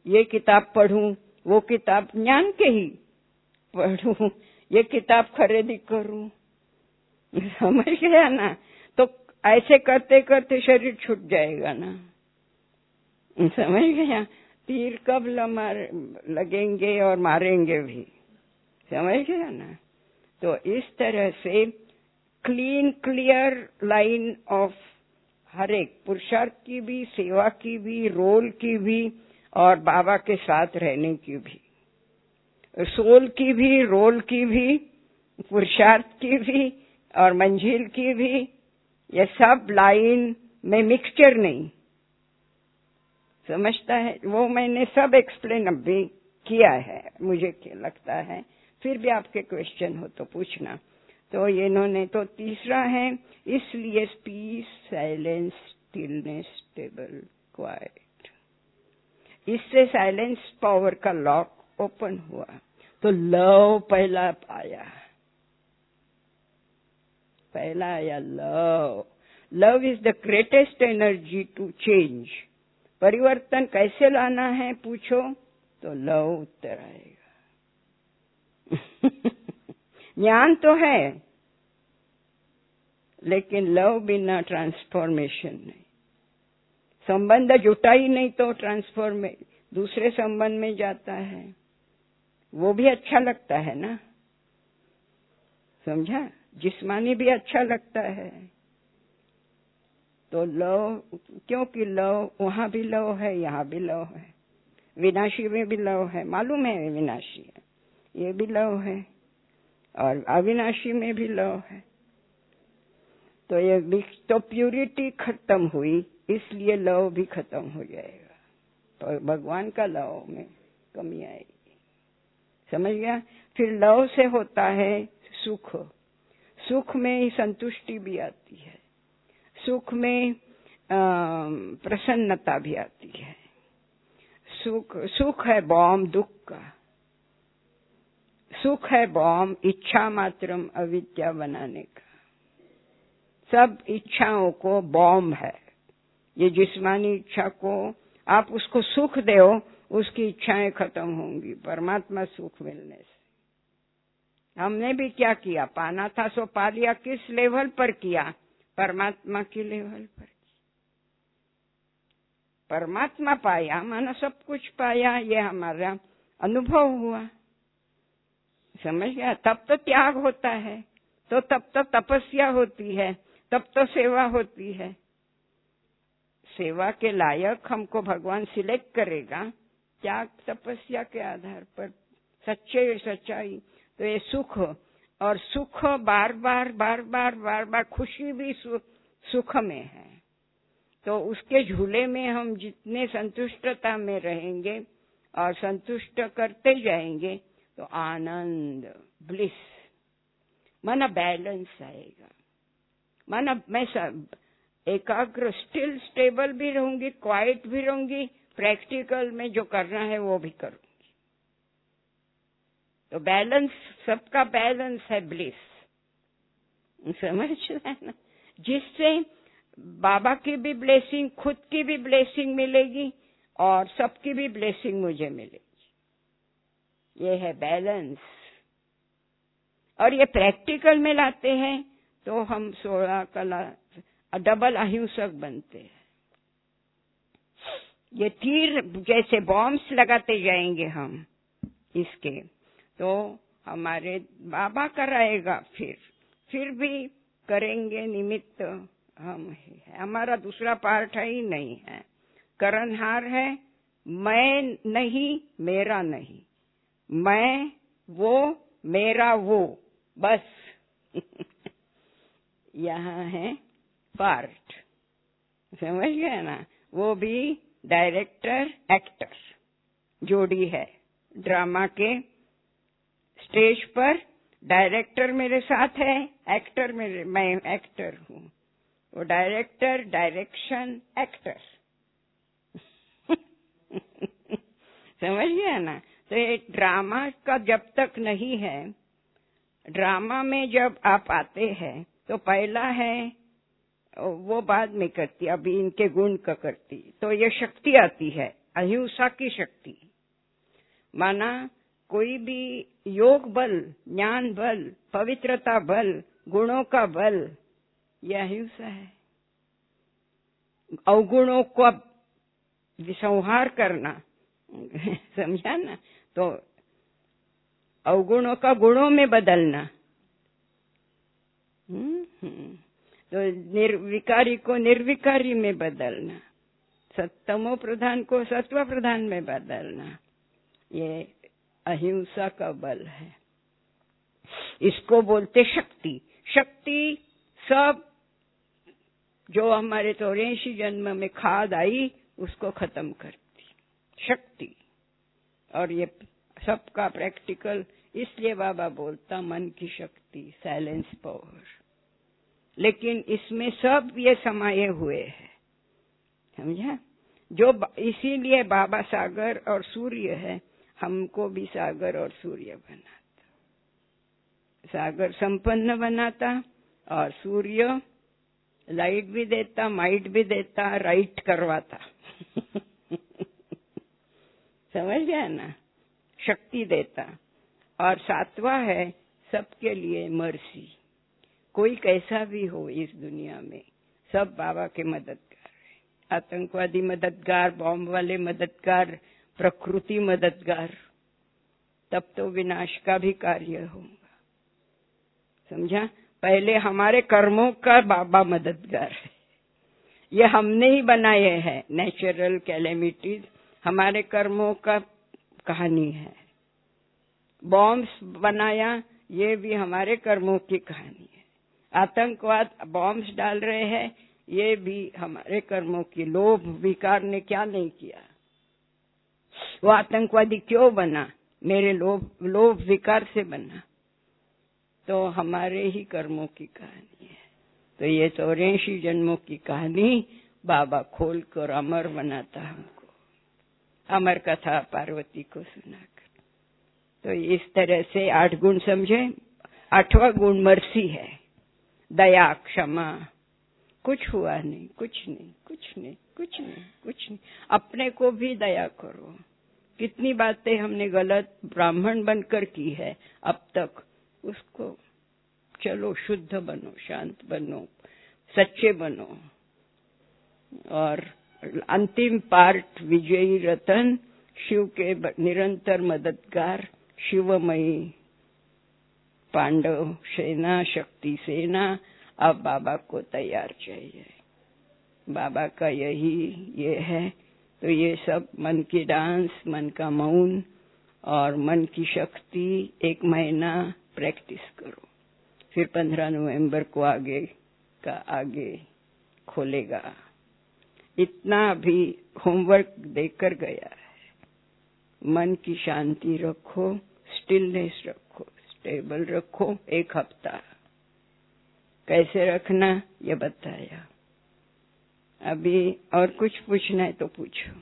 Speaker 1: ये किताब पढूं, वो किताब ज्ञान के ही पढूं, ये किताब खरीदी करूं, समझ गया ना? तो ऐसे करते करते शरीर छूट जाएगा ना, समझ गया? तीर कब लगेंगे और मारेंगे भी, समझ गया ना? तो इस तरह से क्लीन क्लियर लाइन ऑफ हर एक पुरुषार्थ की भी, सेवा की भी, रोल की भी और बाबा के साथ रहने की भी, सोल की भी, रोल की भी, पुरुषार्थ की भी और मंजिल की भी, ये सब लाइन में मिक्सचर नहीं, समझता है? वो मैंने सब एक्सप्लेन अभी किया है, मुझे क्या लगता है। फिर भी आपके क्वेश्चन हो तो पूछना। तो इन्होंने तो तीसरा है, इसलिए piece, silence, stillness, stable, quite, इससे साइलेंस पावर का लॉक ओपन हुआ। तो लव पहला आया, पहला आया love. Love is the greatest energy to change. परिवर्तन कैसे लाना है पूछो तो लव उत्तर आएगा। ज्ञान तो है, लेकिन लव बिना ट्रांसफॉर्मेशन नहीं। संबंध जुटा ही नहीं तो ट्रांसफॉर्मेशन दूसरे संबंध में जाता है, वो भी अच्छा लगता है ना, समझा? जिस्मानी भी अच्छा लगता है। तो लव, क्योंकि लव, वहां भी लव है, यहाँ भी लव है, विनाशी में भी लव है, मालूम है विनाशी है, ये भी लव है, और अविनाशी में भी लव है। तो ये तो प्यूरिटी खत्म हुई, इसलिए लव भी खत्म हो जाएगा, तो भगवान का लव में कमी आएगी, समझ गया? फिर लव से होता है सुख, सुख में ही संतुष्टि भी आती है, सुख में प्रसन्नता भी आती है। सुख है बॉम्ब दुख का, सुख है बॉम्ब इच्छा मात्रम अविद्या बनाने का। सब इच्छाओं को बॉम्ब है, ये जिस्मानी इच्छा को आप उसको सुख दो, उसकी इच्छाएं खत्म होंगी परमात्मा सुख मिलने से। हमने भी क्या किया, पाना था सो पा लिया। किस लेवल पर किया? परमात्मा के लेवल पर। परमात्मा पाया माना सब कुछ पाया, ये हमारा अनुभव हुआ, समझ गया? तब तो त्याग होता है, तो तब तो तपस्या होती है, तब तो सेवा होती है। सेवा के लायक हमको भगवान सिलेक्ट करेगा त्याग तपस्या के आधार पर, सच्चे सच्चाई। तो ये सुख, और सुख बार बार बार बार बार बार, खुशी भी सुख में है। तो उसके झूले में हम जितने संतुष्टता में रहेंगे और संतुष्ट करते जाएंगे तो आनंद, ब्लिस, माना बैलेंस आएगा। माना मैं सब एकाग्र, स्टिल, स्टेबल भी रहूंगी, क्वाइट भी रहूंगी, प्रैक्टिकल में जो करना है वो भी करूंगी। तो बैलेंस, सबका बैलेंस है ब्लिस, समझ रहे ना? जिससे बाबा की भी ब्लेसिंग, खुद की भी ब्लेसिंग मिलेगी और सबकी भी ब्लेसिंग मुझे मिलेगी। ये है बैलेंस। और ये प्रैक्टिकल में लाते हैं तो हम 16 कला डबल अहिंसक बनते हैं। ये तीर जैसे बॉम्ब्स लगाते जाएंगे हम इसके, तो हमारे बाबा कराएगा, फिर भी करेंगे निमित्त हम ही है। हमारा दूसरा पार्ट है ही नहीं है, करनहार है। मैं नहीं, मेरा नहीं, मैं वो, मेरा वो, बस यहाँ है पार्ट, समझ गए ना? वो भी डायरेक्टर एक्टर जोड़ी है ड्रामा के। स्टेज पर डायरेक्टर मेरे साथ है, एक्टर मैं एक्टर हूँ। वो डायरेक्टर, डायरेक्शन, एक्टर समझ गया ना? तो ये ड्रामा का जब तक नहीं है, ड्रामा में जब आप आते हैं तो पहला है वो बाद में करती, अभी इनके गुण का करती, तो ये शक्ति आती है अहिंसा की शक्ति। माना कोई भी योग बल, ज्ञान बल, पवित्रता बल, गुणों का बल, यह अहिंसा है। अवगुणों को संहार करना, समझा ना? तो अवगुणों का गुणों में बदलना, तो निर्विकारी को निर्विकारी में बदलना, सत्तमो प्रधान को सत्व प्रधान में बदलना, ये अहिंसा का बल है। इसको बोलते शक्ति। शक्ति सब जो हमारे 84 जन्म में खाद आई उसको खत्म करती शक्ति। और ये सबका प्रैक्टिकल, इसलिए बाबा बोलता मन की शक्ति, साइलेंस पावर। लेकिन इसमें सब ये समाये हुए हैं, समझा? जो इसीलिए बाबा सागर और सूर्य है, हमको भी सागर और सूर्य बनाता। सागर संपन्न बनाता और सूर्य लाइट भी देता, माइट भी देता, राइट करवाता। समझ गया ना? शक्ति देता। और सातवां है सबके लिए मर्सी। कोई कैसा भी हो इस दुनिया में, सब बाबा के मददगार है। आतंकवादी मददगार, बॉम्ब वाले मददगार, प्रकृति मददगार, तब तो विनाश का भी कार्य होगा। समझा? पहले हमारे कर्मों का बाबा मददगार है। ये हमने ही बनाए हैं, नेचुरल कैलेमिटीज हमारे कर्मों का कहानी है। बॉम्ब्स बनाया, ये भी हमारे कर्मों की कहानी है। आतंकवाद बॉम्ब्स डाल रहे हैं, ये भी हमारे कर्मों की। लोभ विकार ने क्या नहीं किया? वो आतंकवादी क्यों बना? मेरे लोभ विकार से बना। तो हमारे ही कर्मों की कहानी है। तो ये 84 जन्मों की कहानी बाबा खोल कर अमर बनाता हमको, अमर कथा पार्वती को सुनाकर। तो इस तरह से 8 गुण समझे। 8वां गुण मर्सी है, दया, क्षमा। कुछ हुआ नहीं, कुछ नहीं, कुछ नहीं, कुछ नहीं, कुछ नहीं, अपने को भी दया करो। कितनी बातें हमने गलत ब्राह्मण बनकर की है अब तक, उसको चलो शुद्ध बनो, शांत बनो, सच्चे बनो। और अंतिम पार्ट विजयी रतन, शिव के निरंतर मददगार, शिवमयी पांडव सेना, शक्ति सेना। अब बाबा को तैयार चाहिए। बाबा का यही ये है। तो ये सब मन की डांस, मन का मौन और मन की शक्ति 1 महीना प्रैक्टिस करो। फिर 15 नवंबर को आगे खोलेगा। इतना भी होमवर्क देकर गया है। मन की शांति रखो, स्टिलनेस रखो, स्टेबल रखो। 1 हफ्ता कैसे रखना ये बताया। अभी और कुछ पूछना है तो पूछो।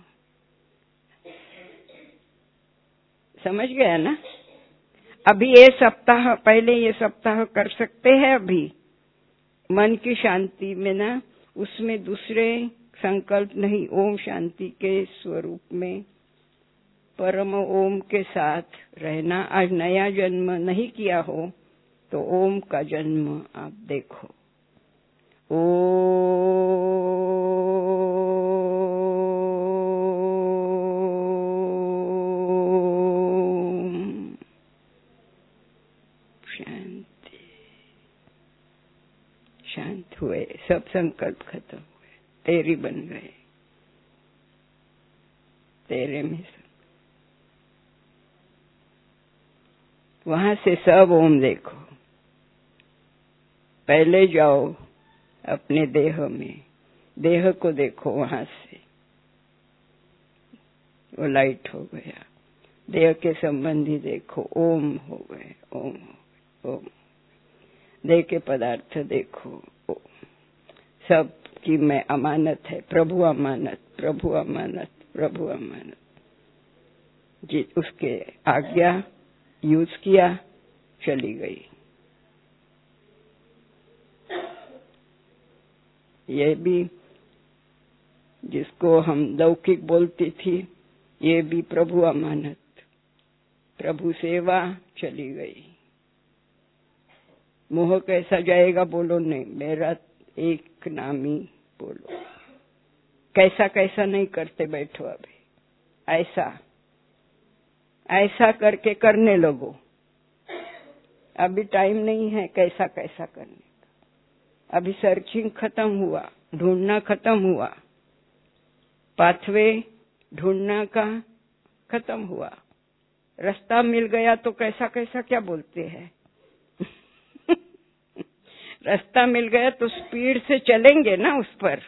Speaker 1: समझ गया ना? अभी ये सप्ताह, पहले ये सप्ताह कर सकते हैं। अभी मन की शांति में ना, उसमें दूसरे संकल्प नहीं, ओम शांति के स्वरूप में परम ओम के साथ रहना। आज नया जन्म नहीं किया हो तो ओम का जन्म आप देखो। शांत हुए, सब संकल्प खत्म हुए, तेरी बन गए, तेरे में सब। वहां से सब ओम देखो। पहले जाओ अपने देह में, देह को देखो, वहां से वो लाइट हो गया। देह के संबंधी देखो, ओम हो गए, ओम हो गए, ओम। देह के पदार्थ देखो, सब की मैं अमानत है, प्रभु अमानत, प्रभु अमानत, प्रभु अमानत। जी उसके आज्ञा यूज किया, चली गई। ये भी जिसको हम लौकिक बोलती थी, ये भी प्रभु अमानत, प्रभु सेवा चली गई। मोह कैसा जाएगा बोलो, नहीं मेरा एक नाम ही बोलो। कैसा कैसा नहीं करते बैठो, अभी ऐसा ऐसा करके करने लगो। अभी टाइम नहीं है कैसा कैसा करने का। अभी सर्चिंग खत्म हुआ, ढूंढना खत्म हुआ, पाथवे ढूंढना का खत्म हुआ। रास्ता मिल गया तो कैसा कैसा क्या बोलते हैं। रास्ता मिल गया तो स्पीड से चलेंगे ना उस पर,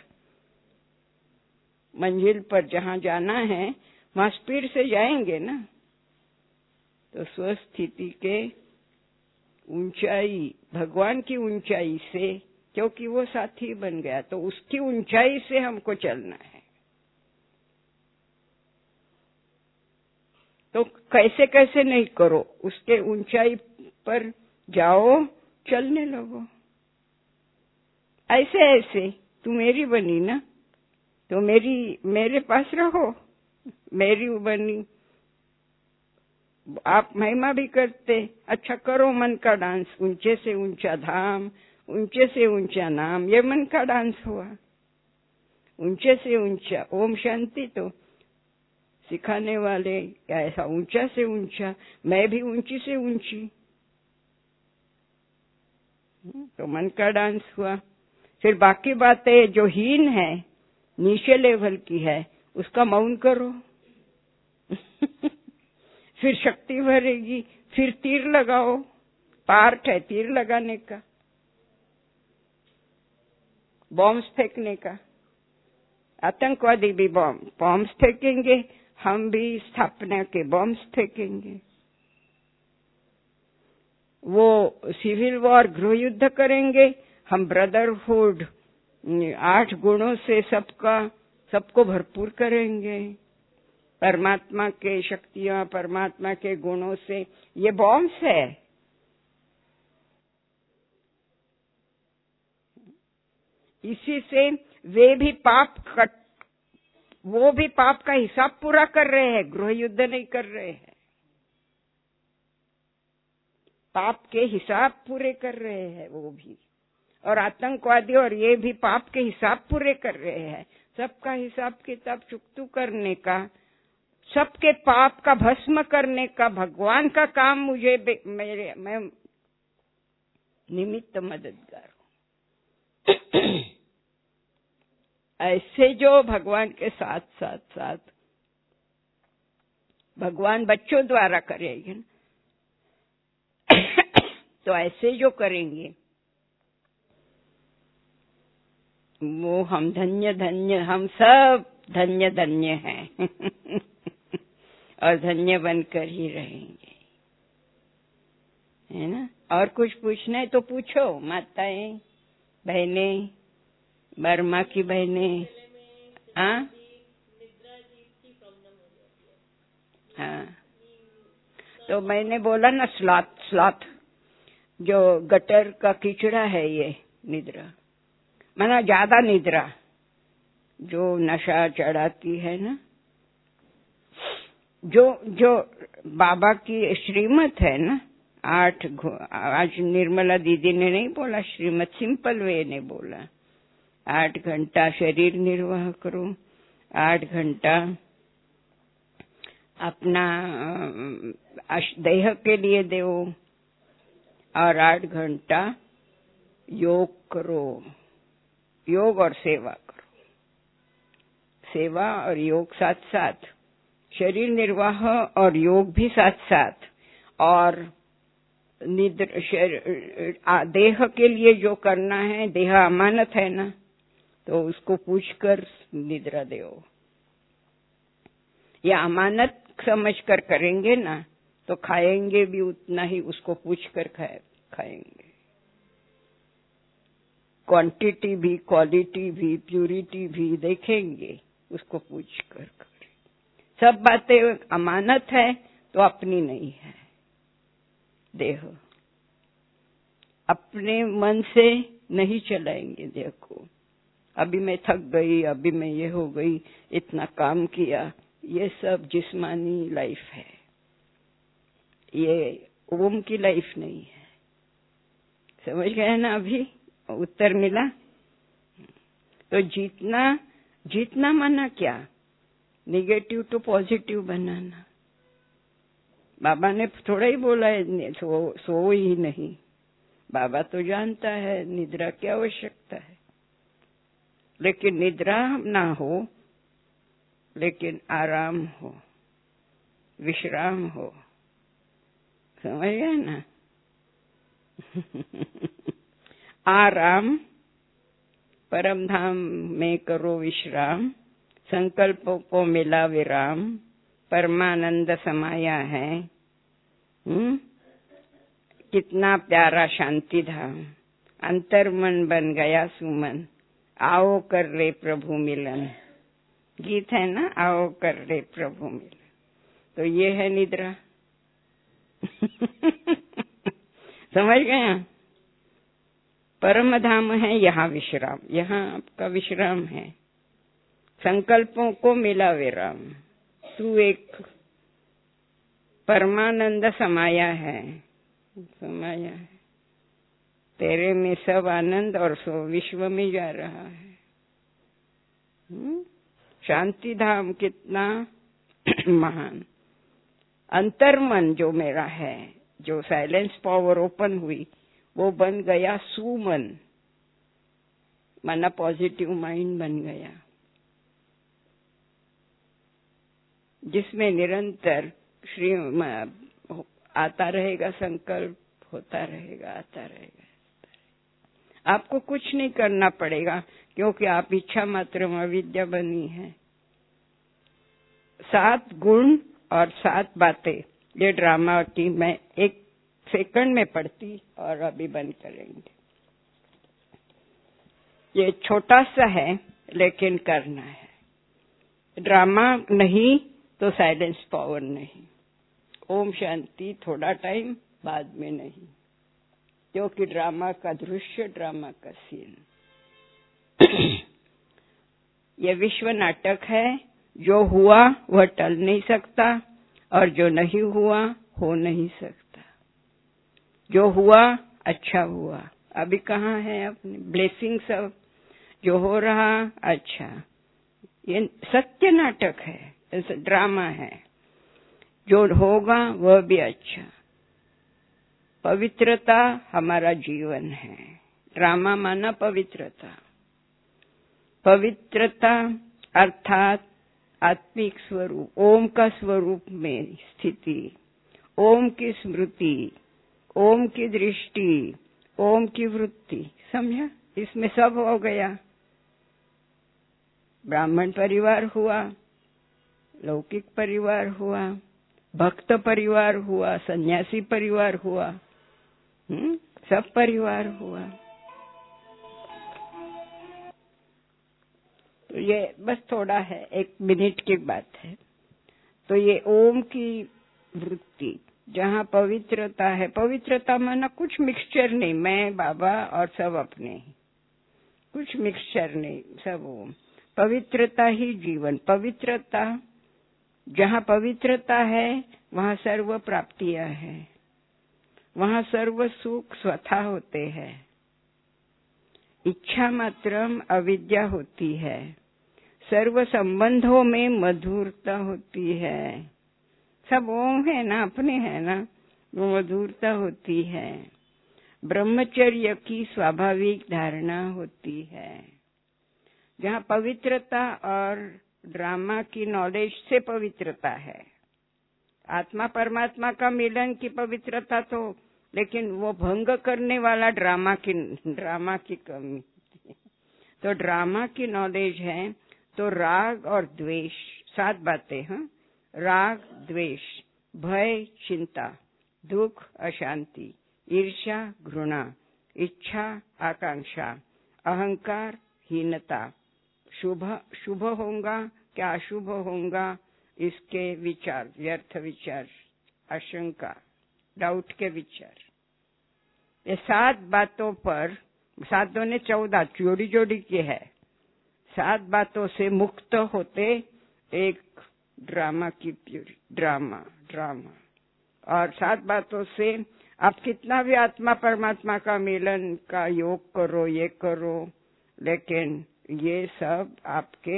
Speaker 1: मंजिल पर जहां जाना है वहां स्पीड से जाएंगे ना। तो स्वस्थिति के ऊंचाई, भगवान की ऊंचाई से, क्योंकि वो साथी बन गया तो उसकी ऊंचाई से हमको चलना है। तो कैसे कैसे नहीं करो, उसके ऊंचाई पर जाओ, चलने लगो। ऐसे ऐसे तू मेरी बनी ना, तो मेरे पास रहो, मेरी बनी। आप महिमा भी करते, अच्छा करो मन का डांस, ऊंचे से ऊंचा धाम, ऊंचे से ऊंचा नाम, ये मन का डांस हुआ। ऊंचे से ऊंचा ओम शांति तो सिखाने वाले ऐसा ऊंचा से ऊंचा, मैं भी ऊंची से ऊंची, तो मन का डांस हुआ। फिर बाकी बातें जो हीन है, नीचे लेवल की है, उसका मौन करो। फिर शक्ति भरेगी, फिर तीर लगाओ, पार्ट है तीर लगाने का, बॉम्ब्स फेंकने का। आतंकवादी भी बॉम्ब्स फेंकेंगे, हम भी स्थापना के बॉम्ब्स फेंकेंगे। वो सिविल वॉर गृह युद्ध करेंगे, हम ब्रदरहुड 8 गुणों से सबको भरपूर करेंगे। परमात्मा के शक्तियां, परमात्मा के गुणों से ये बॉम्ब्स है। इसी से वो भी पाप का हिसाब पूरा कर रहे हैं, गृह युद्ध नहीं कर रहे हैं। पाप के हिसाब पूरे कर रहे हैं वो भी, और आतंकवादी और ये भी पाप के हिसाब पूरे कर रहे हैं। सबका हिसाब किताब चुकतू करने का, सबके पाप का भस्म करने का भगवान का काम मैं निमित्त मददगार हूं। ऐसे जो भगवान के साथ साथ साथ भगवान बच्चों द्वारा करेंगे, तो ऐसे जो करेंगे वो हम धन्य धन्य, हम सब धन्य धन्य हैं। और धन्य बनकर ही रहेंगे, है ना। और कुछ पूछना है तो पूछो, माताएं बहनें, बर्मा की बहनें। हाँ हाँ, तो मैंने बोला ना स्लॉथ जो गटर का कीचड़ा है, ये निद्रा माना ज्यादा निद्रा जो नशा चढ़ाती है ना, जो बाबा की श्रीमत है ना। आज निर्मला दीदी ने नहीं बोला श्रीमत, सिंपल वे ने बोला 8 घंटा शरीर निर्वाह करो, 8 घंटा अपना देह के लिए दो, और 8 घंटा योग करो, योग और सेवा करो। सेवा और योग साथ साथ, शरीर निर्वाह और योग भी साथ साथ, और देह के लिए जो करना है, देह अमानत है ना, तो उसको पूछकर निद्रा दो। या अमानत समझकर करेंगे ना तो खाएंगे भी उतना ही, उसको पूछकर खाएंगे। क्वांटिटी भी, क्वालिटी भी, प्यूरिटी भी देखेंगे, उसको पूछकर करें। सब बातें अमानत है तो अपनी नहीं है। देह अपने मन से नहीं चलाएंगे देह को। अभी मैं थक गई, अभी मैं ये हो गई, इतना काम किया, ये सब जिस्मानी लाइफ है, ये ओम की लाइफ नहीं है। समझ गए ना? अभी उत्तर मिला। तो जीतना माना क्या? निगेटिव टू पॉजिटिव बनाना। बाबा ने थोड़ा ही बोला है सो ही नहीं। बाबा तो जानता है निद्रा की आवश्यकता है, लेकिन निद्रा ना हो, लेकिन आराम हो, विश्राम हो। समझ गए ना? आराम, परम धाम में करो विश्राम, संकल्पों को मिला विराम, परमानंद समाया है। कितना प्यारा शांति धाम, अंतर मन बन गया सुमन, आओ कर रे प्रभु मिलन। गीत है ना, आओ कर रे प्रभु मिलन। तो ये है निद्रा। समझ गया? परम धाम है यहाँ विश्राम, यहाँ आपका विश्राम है। संकल्पों को मिला विराम, तू एक परमानंद समाया है, तेरे में सब आनंद और सो विश्व में जा रहा है। शांति धाम कितना महान। अंतर्मन जो मेरा है, जो साइलेंस पावर ओपन हुई, वो बन गया सुमन, माना पॉजिटिव माइंड बन गया, जिसमें निरंतर श्री आता रहेगा, संकल्प होता रहेगा, आता रहेगा। आपको कुछ नहीं करना पड़ेगा, क्योंकि आप इच्छा मात्र में अविद्या बनी है। 7 गुण और 7 बातें, ये ड्रामा की मैं 1 सेकंड में पढ़ती और अभी बंद करेंगे। ये छोटा सा है, लेकिन करना है। ड्रामा नहीं तो साइलेंस पावर नहीं। ओम शांति थोड़ा टाइम, बाद में नहीं, क्योंकि ड्रामा का दृश्य, ड्रामा का सीन ये विश्व नाटक है। जो हुआ वह टल नहीं सकता, और जो नहीं हुआ हो नहीं सकता। जो हुआ अच्छा हुआ। अभी कहाँ है अपने ब्लेसिंग? सब जो हो रहा अच्छा, ये सत्य नाटक है, ड्रामा है। जो होगा वह भी अच्छा। पवित्रता हमारा जीवन है। ड्रामा माना पवित्रता। पवित्रता अर्थात आत्मिक स्वरूप, ओम का स्वरूप में स्थिति, ओम की स्मृति, ओम की दृष्टि, ओम की वृत्ति। समझा? इसमें सब हो गया। ब्राह्मण परिवार हुआ, लौकिक परिवार हुआ, भक्त परिवार हुआ, सन्यासी परिवार हुआ, सब परिवार हुआ। तो ये बस थोड़ा है, 1 मिनट की बात है। तो ये ओम की वृत्ति, जहाँ पवित्रता है। पवित्रता माना कुछ मिक्सचर नहीं, मैं बाबा और सब अपने, कुछ मिक्सचर नहीं, सब ओम। पवित्रता ही जीवन। पवित्रता, जहाँ पवित्रता है वहाँ सर्व प्राप्तियां हैं, वहाँ सर्व सुख स्वतः होते हैं। इच्छा मात्रम अविद्या होती है। सर्व संबंधों में मधुरता होती है। सब ओम है ना, अपने है ना, वो मधुरता होती है। ब्रह्मचर्य की स्वाभाविक धारणा होती है। जहाँ पवित्रता और ड्रामा की नॉलेज से पवित्रता है। आत्मा परमात्मा का मिलन की पवित्रता तो, लेकिन वो भंग करने वाला ड्रामा की कमी। तो ड्रामा की नॉलेज है तो राग और द्वेष, 7 बातें हैं। राग, द्वेष, भय, चिंता, दुख, अशांति, ईर्ष्या, घृणा, इच्छा, आकांक्षा, अहंकार, हीनता, शुभ होगा क्या अशुभ होगा इसके विचार, व्यर्थ विचार, आशंका, डाउट के विचार। ये 7 बातों पर, 7 ने 14 जोड़ी जोड़ी की है। 7 बातों से मुक्त होते एक ड्रामा की प्यूरी, ड्रामा ड्रामा। और 7 बातों से आप कितना भी आत्मा परमात्मा का मिलन का योग करो, ये करो, लेकिन ये सब आपके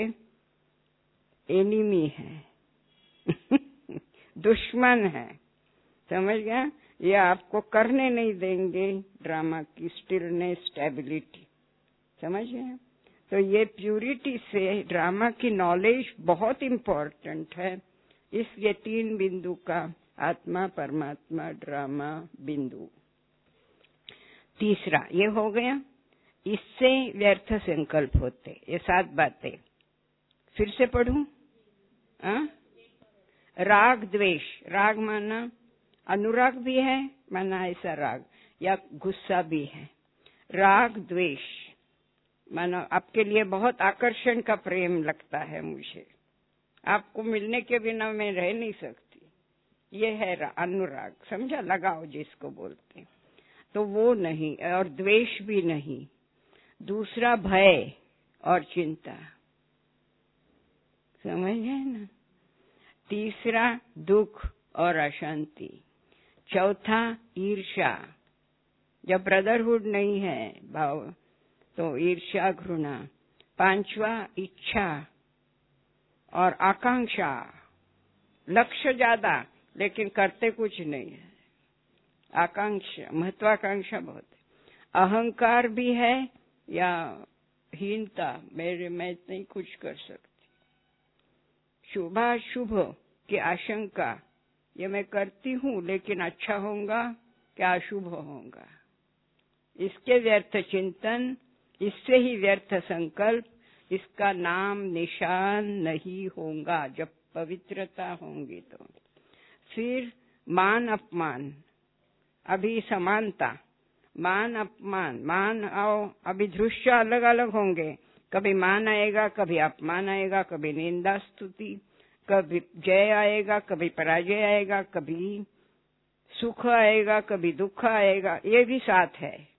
Speaker 1: एनिमी है दुश्मन है, समझ गया? ये आपको करने नहीं देंगे ड्रामा की स्टिलनेस, स्टेबिलिटी, समझ गए? तो ये प्यूरिटी से ड्रामा की नॉलेज बहुत इम्पोर्टेंट है। इसलिए 3 बिंदु का आत्मा परमात्मा ड्रामा बिंदु। तीसरा ये हो गया, इससे व्यर्थ संकल्प होते। ये 7 बातें फिर से पढ़ूं? राग द्वेष, राग माना अनुराग भी है, माना ऐसा राग, या गुस्सा भी है। राग द्वेष मानो आपके लिए बहुत आकर्षण का प्रेम लगता है, मुझे आपको मिलने के बिना मैं रह नहीं सकती, ये है अनुराग, समझा? लगाओ जिसको बोलते हैं, तो वो नहीं, और द्वेष भी नहीं। दूसरा भय और चिंता, समझ गए ना? तीसरा दुख और अशांति। चौथा ईर्ष्या, जब ब्रदरहुड नहीं है भाव तो ईर्ष्या घृणा। 5वां इच्छा और आकांक्षा, लक्ष्य ज्यादा लेकिन करते कुछ नहीं है, आकांक्षा, महत्वाकांक्षा बहुत है। अहंकार भी है या हीनता, मैं नहीं कुछ कर सकती। शुभाशुभ की आशंका, ये मैं करती हूँ लेकिन अच्छा होगा क्या अशुभ होगा, इसके व्यर्थ चिंतन, इससे ही व्यर्थ संकल्प, इसका नाम निशान नहीं होगा जब पवित्रता होंगी तो। फिर मान अपमान, अभी समानता, मान अपमान, मान और अभी दृश्य अलग अलग होंगे, कभी मान आएगा, कभी अपमान आएगा, कभी निंदा स्तुति, कभी जय आएगा, कभी पराजय आएगा, कभी सुख आएगा, कभी दुख आएगा, ये भी साथ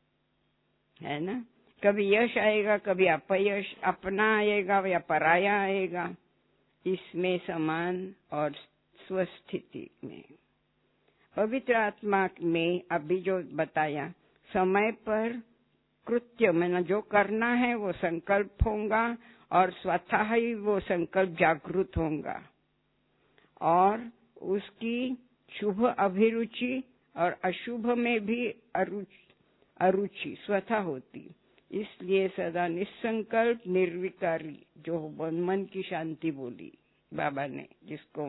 Speaker 1: है ना? कभी यश आएगा, कभी अपयश, अपना आएगा या पराया आएगा, इसमें समान और स्वस्थिति में। पवित्र आत्मा में अभी जो बताया, समय पर कृत्य मैंने जो करना है वो संकल्प होगा और स्वतः ही वो संकल्प जागृत होगा और उसकी शुभ अभिरुचि और अशुभ में भी अरुचि स्वतः होती। इसलिए सदा निसंकल्प निर्विकारी, जो मन की शांति बोली बाबा ने, जिसको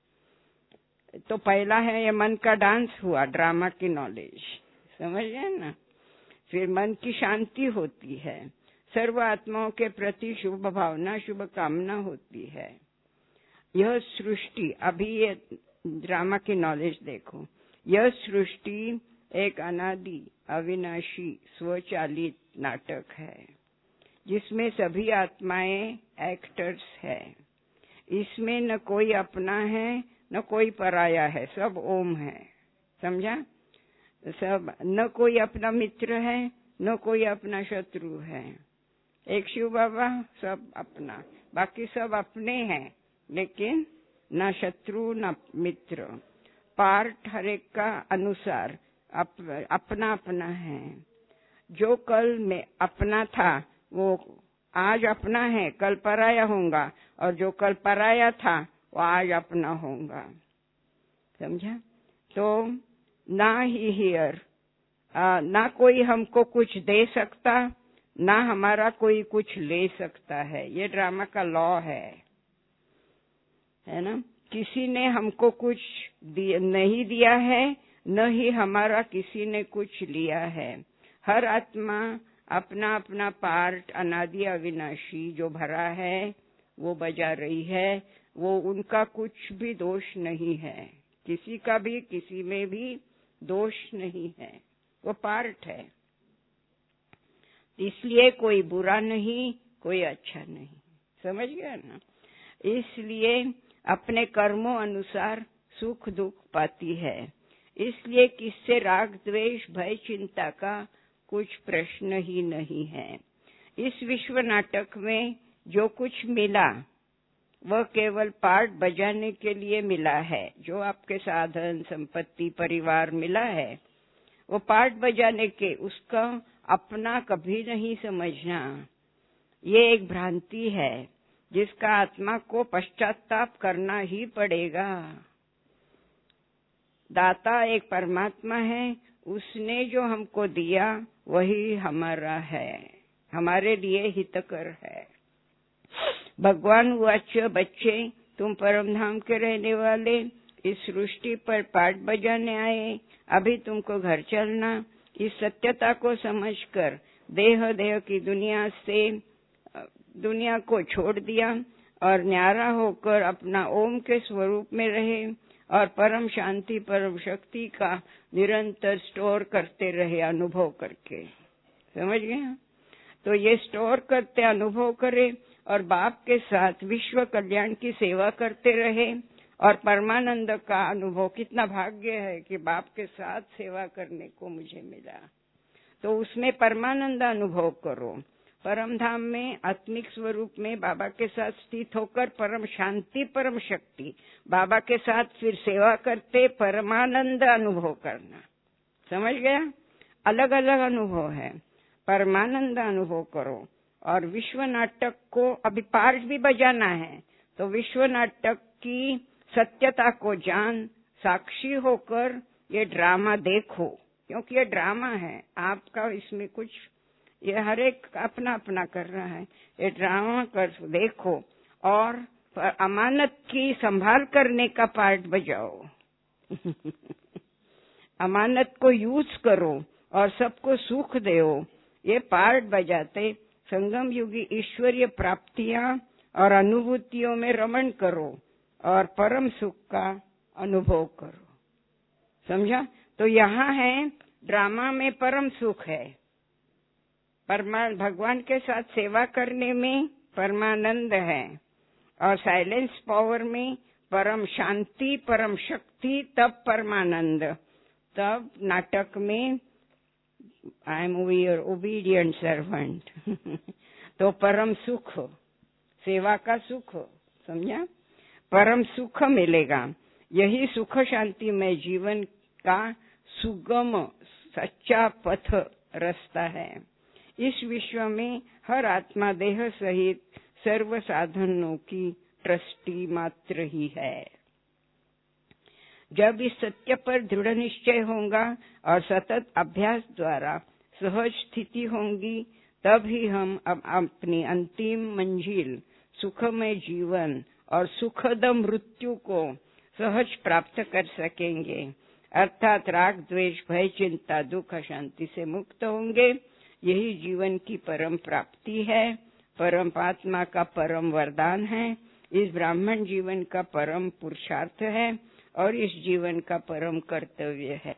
Speaker 1: तो पहला है ये मन का डांस हुआ, ड्रामा की नॉलेज, समझ गए ना? फिर मन की शांति होती है, सर्व आत्माओं के प्रति शुभ भावना, शुभ कामना होती है। यह सृष्टि, अभी ये ड्रामा की नॉलेज देखो, यह सृष्टि एक अनादि अविनाशी स्वचालित नाटक है जिसमें सभी आत्माएं एक्टर्स है। इसमें न कोई अपना है न कोई पराया है, सब ओम है, समझा? सब, न कोई अपना मित्र है न कोई अपना शत्रु है। एक शिव बाबा, सब अपना, बाकी सब अपने हैं, लेकिन न शत्रु न मित्र। पार्ट हर एक का अनुसार अपना अपना है। जो कल में अपना था वो आज अपना है, कल पराया होगा, और जो कल पराया था वो आज अपना होगा, समझा? तो ना ही हियर, ना कोई हमको कुछ दे सकता, ना हमारा कोई कुछ ले सकता है। ये ड्रामा का लॉ है ना? किसी ने हमको कुछ नहीं दिया है, न ही हमारा किसी ने कुछ लिया है। हर आत्मा अपना अपना पार्ट अनादि अविनाशी जो भरा है वो बजा रही है, वो उनका कुछ भी दोष नहीं है, किसी का भी किसी में भी दोष नहीं है, वो पार्ट है। इसलिए कोई बुरा नहीं, कोई अच्छा नहीं, समझ गया ना? इसलिए अपने कर्मों अनुसार सुख दुख पाती है। इसलिए किससे राग द्वेष भय चिंता का कुछ प्रश्न ही नहीं है। इस विश्व नाटक में जो कुछ मिला वह केवल पार्ट बजाने के लिए मिला है। जो आपके साधन, संपत्ति, परिवार मिला है, वो पार्ट बजाने के, उसका अपना कभी नहीं समझना। ये एक भ्रांति है जिसका आत्मा को पश्चाताप करना ही पड़ेगा। दाता एक परमात्मा है, उसने जो हमको दिया वही हमारा है, हमारे लिए हितकर है। भगवान वाच, बच्चे तुम परम धाम के रहने वाले, इस सृष्टि पर पार्ट बजाने आए, अभी तुमको घर चलना। इस सत्यता को समझकर देह की दुनिया को छोड़ दिया और न्यारा होकर अपना ओम के स्वरूप में रहे और परम शांति, परम शक्ति का निरंतर स्टोर करते रहे, अनुभव करके। समझ गए? तो ये स्टोर करते अनुभव करे और बाप के साथ विश्व कल्याण की सेवा करते रहे और परमानंद का अनुभव। कितना भाग्य है कि बाप के साथ सेवा करने को मुझे मिला। तो उसमें परमानंद अनुभव करो। परम धाम में आत्मिक स्वरूप में बाबा के साथ स्थित होकर परम शांति, परम शक्ति, बाबा के साथ फिर सेवा करते परमानंद अनुभव करना। समझ गया? अलग अलग अनुभव है। परमानंद अनुभव करो और विश्व नाटक को अभी पार्ट भी बजाना है, तो विश्व नाटक की सत्यता को जान, साक्षी होकर ये ड्रामा देखो, क्योंकि ये ड्रामा है आपका। इसमें कुछ, ये हर एक अपना अपना कर रहा है। ये ड्रामा कर देखो और अमानत की संभाल करने का पार्ट बजाओ। अमानत को यूज करो और सबको सुख दो। ये पार्ट बजाते संगम युगी ईश्वरीय प्राप्तियां और अनुभूतियों में रमण करो और परम सुख का अनुभव करो। समझा? तो यहाँ है ड्रामा में परम सुख है, भगवान के साथ सेवा करने में परमानंद है और साइलेंस पावर में परम शांति, परम शक्ति, तब परमानंद। तब नाटक में I am your obedient servant. तो परम सुख, सेवा का सुख, समझा? परम सुख मिलेगा। यही सुख शांति में जीवन का सुगम सच्चा पथ रास्ता है। इस विश्व में हर आत्मा देह सहित सर्व साधनों की ट्रस्टी मात्र ही है। जब इस सत्य पर दृढ़ निश्चय होगा और सतत अभ्यास द्वारा सहज स्थिति होगी, तब ही हम अपनी अंतिम मंजिल, सुखमय जीवन और सुखद मृत्यु को सहज प्राप्त कर सकेंगे। अर्थात राग, द्वेष, भय, चिंता, दुख, अशांति से मुक्त होंगे। यही जीवन की परम प्राप्ति है, परमात्मा का परम वरदान है, इस ब्राह्मण जीवन का परम पुरुषार्थ है और इस जीवन का परम कर्तव्य है।